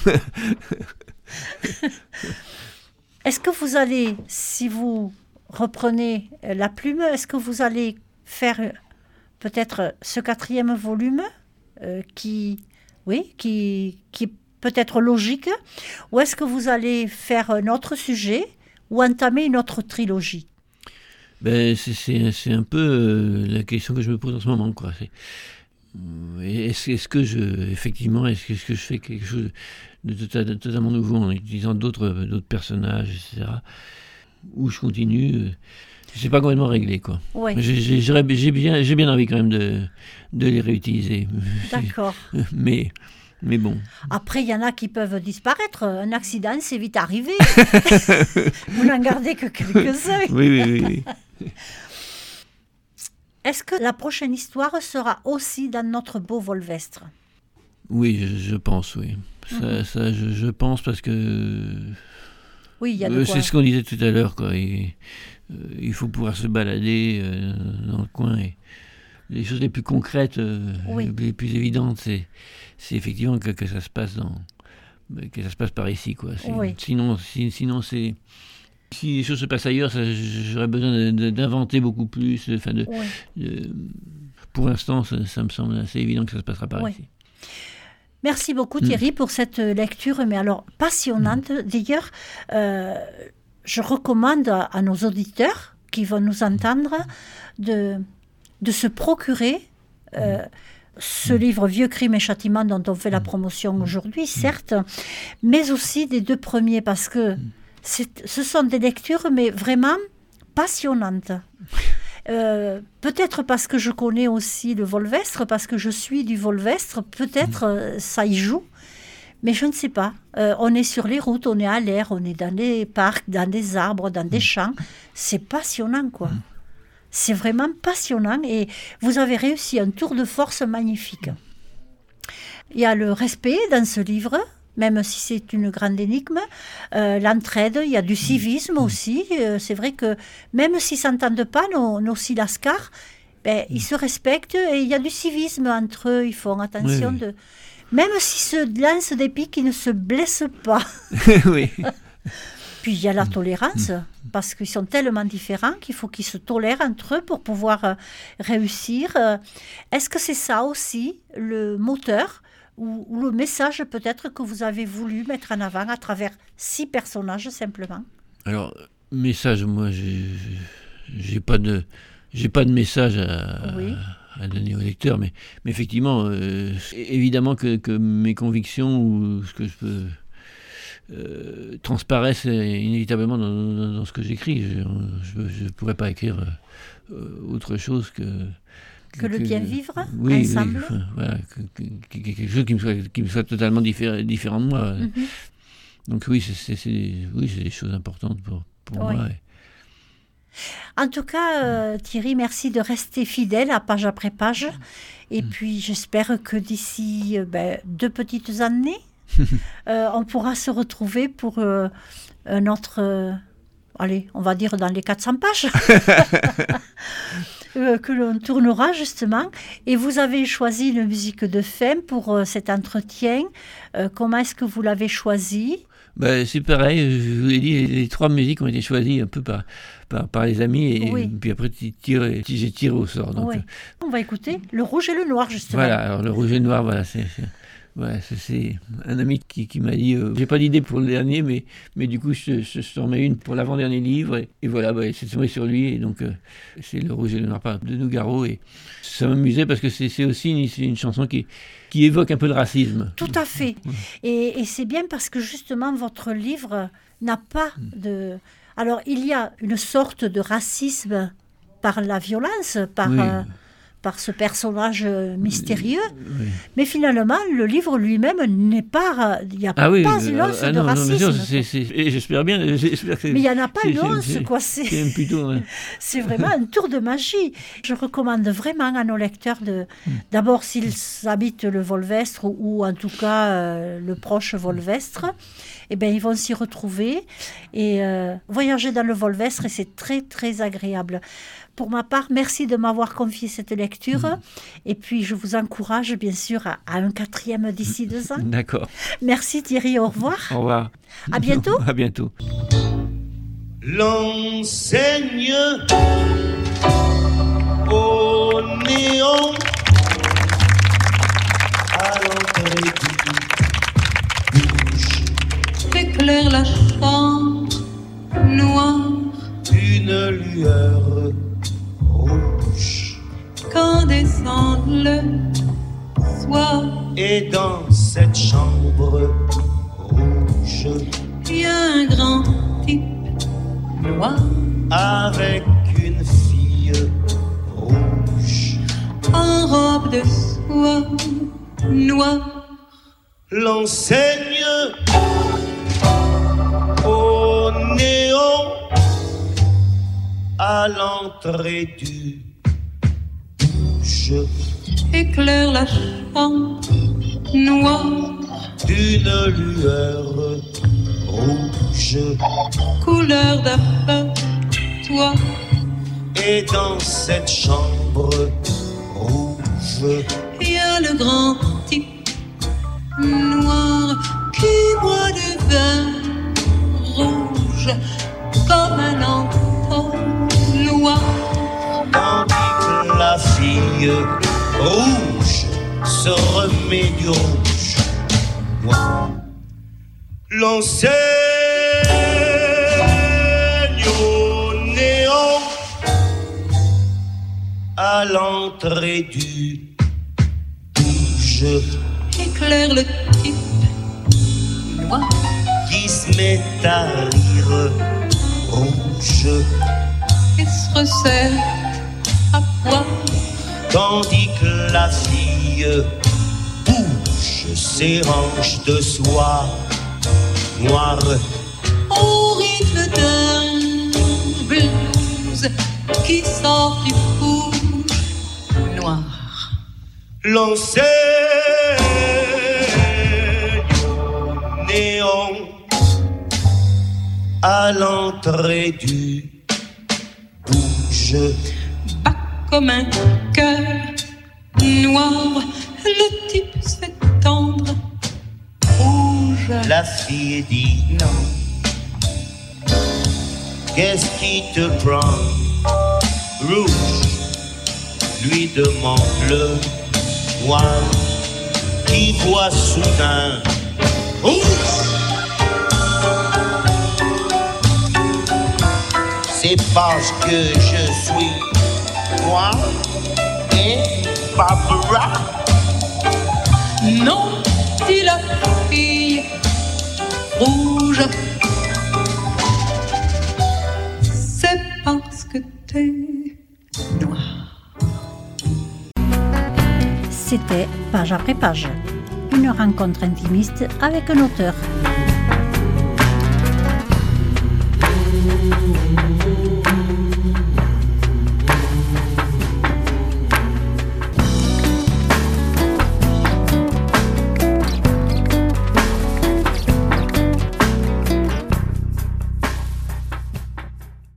Speaker 1: Est-ce que vous allez, si vous reprenez la plume, est-ce que vous allez faire peut-être ce quatrième volume euh, qui, oui, qui, qui peut être logique, ou est-ce que vous allez faire un autre sujet ou entamer une autre trilogie ?
Speaker 3: Ben, c'est, c'est, c'est un peu euh, la question que je me pose en ce moment, quoi. C'est, est-ce, est-ce que je, effectivement, est-ce que, est-ce que je fais quelque chose de, de, de, de totalement nouveau en utilisant d'autres, d'autres personnages, et cetera. Ou je continue euh, c'est pas complètement réglé, quoi.
Speaker 1: Ouais.
Speaker 3: J'ai, j'ai, j'ai, bien, j'ai bien envie quand même de, de les réutiliser.
Speaker 1: D'accord.
Speaker 3: Mais... Mais bon.
Speaker 1: Après, il y en a qui peuvent disparaître. Un accident, c'est vite arrivé. Vous n'en gardez que quelques-uns.
Speaker 3: Oui, oui, oui. oui.
Speaker 1: Est-ce que la prochaine histoire sera aussi dans notre beau Volvestre ?
Speaker 3: Oui, je, je pense, oui. Ça, mm-hmm. ça je, je pense parce que...
Speaker 1: Oui, il y a de
Speaker 3: euh,
Speaker 1: quoi.
Speaker 3: C'est ce qu'on disait tout à l'heure, quoi. Et, euh, il faut pouvoir se balader euh, dans le coin et... Les choses les plus concrètes, euh, oui. les plus évidentes, c'est, c'est effectivement que, que ça se passe dans, que ça se passe par ici, quoi. C'est,
Speaker 1: oui.
Speaker 3: Sinon, si, sinon c'est, si les choses se passent ailleurs, ça, j'aurais besoin de, de, d'inventer beaucoup plus. Enfin, de,
Speaker 1: oui.
Speaker 3: de, pour l'instant, ça, ça me semble assez évident que ça se passera par
Speaker 1: oui.
Speaker 3: ici.
Speaker 1: Merci beaucoup Thierry mmh. pour cette lecture, mais alors passionnante. Mmh. D'ailleurs, euh, je recommande à, à nos auditeurs qui vont nous entendre de de se procurer euh, ce livre Vieux Crimes et Châtiments dont on fait la promotion aujourd'hui, certes, mais aussi des deux premiers, parce que c'est, ce sont des lectures, mais vraiment passionnantes. Euh, peut-être parce que je connais aussi le Volvestre, parce que je suis du Volvestre, peut-être euh, ça y joue, mais je ne sais pas. Euh, on est sur les routes, on est à l'air, on est dans des parcs, dans des arbres, dans des champs. C'est passionnant, quoi. C'est vraiment passionnant et vous avez réussi un tour de force magnifique. Il y a le respect dans ce livre, même si c'est une grande énigme, euh, l'entraide, il y a du civisme aussi. Euh, c'est vrai que même s'ils ne s'entendent pas, nos, nos six lascars, ben, ils se respectent et il y a du civisme entre eux, ils font attention. Oui, oui. de... Même s'ils se lancent des pics, ils ne se blessent pas.
Speaker 3: Oui.
Speaker 1: Puis il y a la tolérance, mmh. parce qu'ils sont tellement différents qu'il faut qu'ils se tolèrent entre eux pour pouvoir euh, réussir. Euh, est-ce que c'est ça aussi, le moteur ou, ou le message peut-être que vous avez voulu mettre en avant à travers six personnages simplement?
Speaker 3: Alors, message, moi, j'ai, j'ai pas de, j'ai pas de message à, oui. à, à donner au lecteur, mais, mais effectivement, euh, évidemment que, que mes convictions ou ce que je peux euh, transparaissent inévitablement dans, dans, dans ce que j'écris. Je ne pourrais pas écrire euh, autre chose que
Speaker 1: que, que le bien vivre
Speaker 3: oui,
Speaker 1: ensemble.
Speaker 3: Oui, enfin, voilà, que, que, que, quelque chose qui me soit, qui me soit totalement différé, différent de moi. Mm-hmm. Donc oui, c'est, c'est, c'est, oui, c'est des choses importantes pour, pour oui. moi. Et...
Speaker 1: En tout cas, euh, Thierry, merci de rester fidèle à page après page. Et mmh. puis, j'espère que d'ici euh, ben, deux petites années, euh, on pourra se retrouver pour euh, un autre... Euh, allez, on va dire dans les quatre cents pages. euh, que l'on tournera justement. Et vous avez choisi une musique de fin pour euh, cet entretien. Euh, comment est-ce que vous l'avez choisie?
Speaker 3: Ben, c'est pareil, je vous l'ai dit, les trois musiques ont été choisies un peu par, par, par les amis, et, oui. et puis après tiré, j'ai tiré au sort. Donc,
Speaker 1: oui. On va écouter le rouge et le noir, justement.
Speaker 3: Voilà, alors le rouge et le noir, voilà, c'est, c'est, ouais, c'est, c'est un ami qui, qui m'a dit, euh, j'ai pas d'idée pour le dernier, mais, mais du coup, je, je, je t'en mets une pour l'avant-dernier livre, et, et voilà, bah, c'est tombé sur lui, et donc euh, c'est le rouge et le noir de Nougaro, et ça m'amusait parce que c'est, c'est aussi une, c'est une chanson qui qui évoque un peu le racisme.
Speaker 1: Tout à fait. Et, et c'est bien parce que justement, votre livre n'a pas de... Alors, il y a une sorte de racisme par la violence, par, oui. euh, par ce personnage mystérieux, oui. mais finalement, le livre lui-même n'est pas... Il n'y a ah oui, pas une once ah de non, racisme. Non,
Speaker 3: c'est, c'est, et j'espère bien... J'espère que
Speaker 1: mais il n'y en a pas
Speaker 3: c'est,
Speaker 1: une once,
Speaker 3: c'est,
Speaker 1: quoi. C'est,
Speaker 3: c'est, plutôt, ouais.
Speaker 1: c'est vraiment un tour de magie. Je recommande vraiment à nos lecteurs, de, mm. d'abord, s'ils habitent le Volvestre, ou, ou en tout cas euh, le proche Volvestre, eh bien, ils vont s'y retrouver et euh, voyager dans le Volvestre, et c'est très, très agréable. Pour ma part, merci de m'avoir confié cette lecture. Mmh. Et puis, je vous encourage, bien sûr, à, à un quatrième d'ici deux ans.
Speaker 3: D'accord.
Speaker 1: Merci Thierry, au revoir.
Speaker 3: Au revoir.
Speaker 1: À bientôt.
Speaker 3: À bientôt.
Speaker 7: L'enseigne au néon à l'entrée du bouge
Speaker 5: éclaire la chambre noire
Speaker 7: d'une lueur rouge
Speaker 5: quand descend le soir.
Speaker 7: Et dans cette chambre rouge,
Speaker 5: il y a un grand type noir
Speaker 7: avec une fille rouge
Speaker 5: en robe de soie noire.
Speaker 7: L'enseigne au néon à l'entrée du bouge
Speaker 5: éclaire la chambre noire
Speaker 7: d'une lueur rouge
Speaker 5: couleur d'abattoir.
Speaker 7: Et dans cette chambre rouge,
Speaker 5: il y a le grand type noir qui boit du vin rouge comme un entonnoir.
Speaker 7: Tandis que la fille rouge se remet du rouge noir. L'enseigne au néon à l'entrée du bouge
Speaker 5: éclaire le type noir
Speaker 7: qui se met à rire rouge
Speaker 5: et se resserre à boire.
Speaker 7: Tandis que la fille bouge ses hanches de soie noire
Speaker 5: au rythme d'un blues qui sort du bouge noir.
Speaker 7: L'enseigne au néon à l'entrée du bouge
Speaker 5: bat comme un cœur noir. Le type se fait tendre rouge.
Speaker 7: La fille dit
Speaker 5: non.
Speaker 7: qu'est-ce qui te prend? Rouge, lui demande le noir, qui voit soudain rouge. C'est parce que je suis noir et Barbara.
Speaker 5: Non, dit la fille rouge, c'est parce que t'es noir.
Speaker 1: C'était Page après page, une rencontre intimiste avec un auteur.